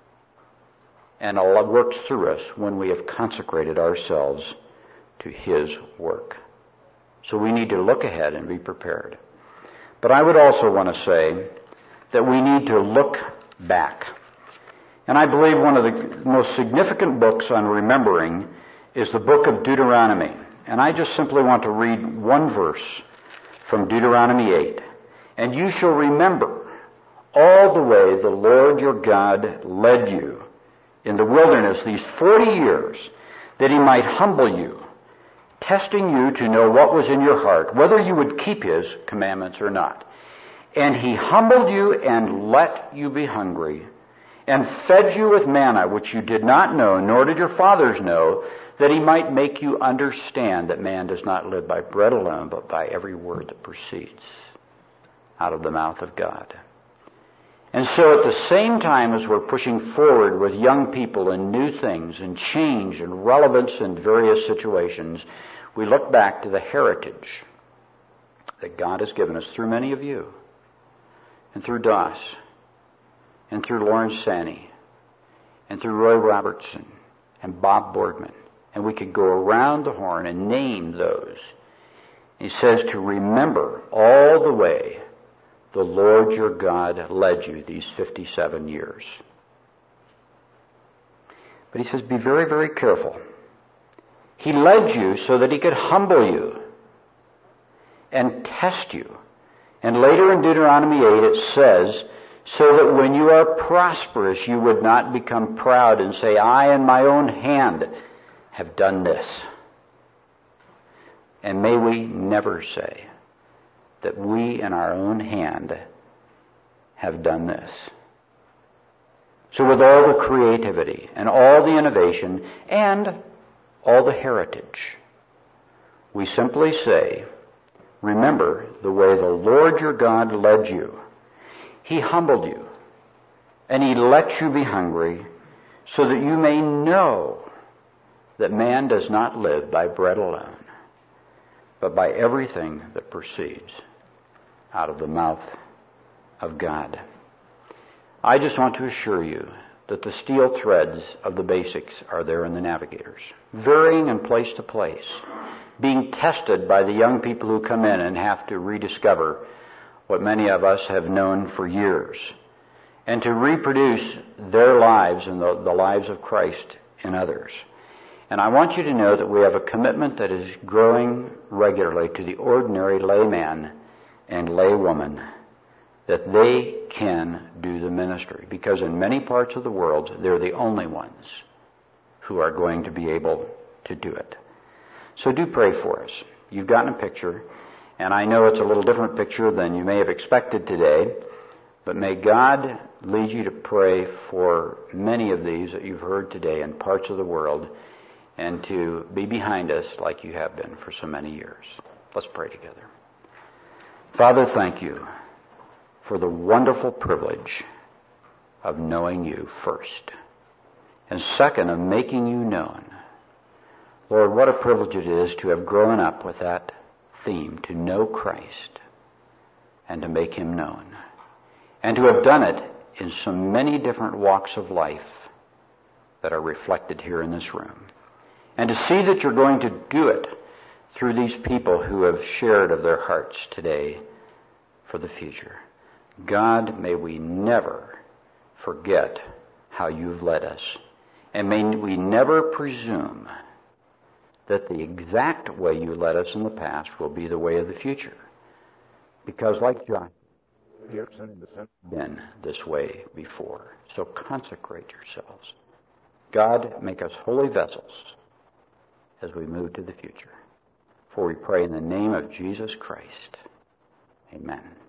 and works through us when we have consecrated ourselves to His work. So we need to look ahead and be prepared. But I would also want to say that we need to look back. And I believe one of the most significant books on remembering is the book of Deuteronomy. And I just simply want to read one verse from Deuteronomy eight. And you shall remember all the way the Lord your God led you in the wilderness these forty years, that He might humble you, testing you to know what was in your heart, whether you would keep His commandments or not. And He humbled you and let you be hungry, and fed you with manna which you did not know, nor did your fathers know, that He might make you understand that man does not live by bread alone, but by every word that proceeds out of the mouth of God. And so at the same time as we're pushing forward with young people and new things and change and relevance in various situations, we look back to the heritage that God has given us through many of you, and through Doss, and through Lawrence Sanney, and through Roy Robertson, and Bob Boardman. And we could go around the horn and name those. He says to remember all the way the Lord your God led you these fifty-seven years. But he says, be very, very careful. He led you so that He could humble you and test you. And later in Deuteronomy eight it says, so that when you are prosperous you would not become proud and say, I in my own hand have done this. And may we never say that we in our own hand have done this. So with all the creativity and all the innovation and all the heritage, we simply say, remember the way the Lord your God led you. He humbled you, and He let you be hungry, so that you may know that man does not live by bread alone, but by everything that proceeds out of the mouth of God. I just want to assure you that the steel threads of the basics are there in the navigators, varying in place to place, being tested by the young people who come in and have to rediscover what many of us have known for years, and to reproduce their lives and the, the lives of Christ in others. And I want you to know that we have a commitment that is growing regularly to the ordinary layman and laywoman, that they can do the ministry, because in many parts of the world they're the only ones who are going to be able to do it. So do pray for us. You've gotten a picture, and I know it's a little different picture than you may have expected today, but may God lead you to pray for many of these that you've heard today in parts of the world, and to be behind us like you have been for so many years. Let's pray together. Father, thank you for the wonderful privilege of knowing you first, and second, of making you known. Lord, what a privilege it is to have grown up with that theme, to know Christ and to make him known, and to have done it in so many different walks of life that are reflected here in this room, and to see that you're going to do it through these people who have shared of their hearts today for the future. God, may we never forget how you've led us, and may we never presume that the exact way you led us in the past will be the way of the future. Because like John, you've been this way before. So consecrate yourselves. God, make us holy vessels as we move to the future. For we pray in the name of Jesus Christ. Amen.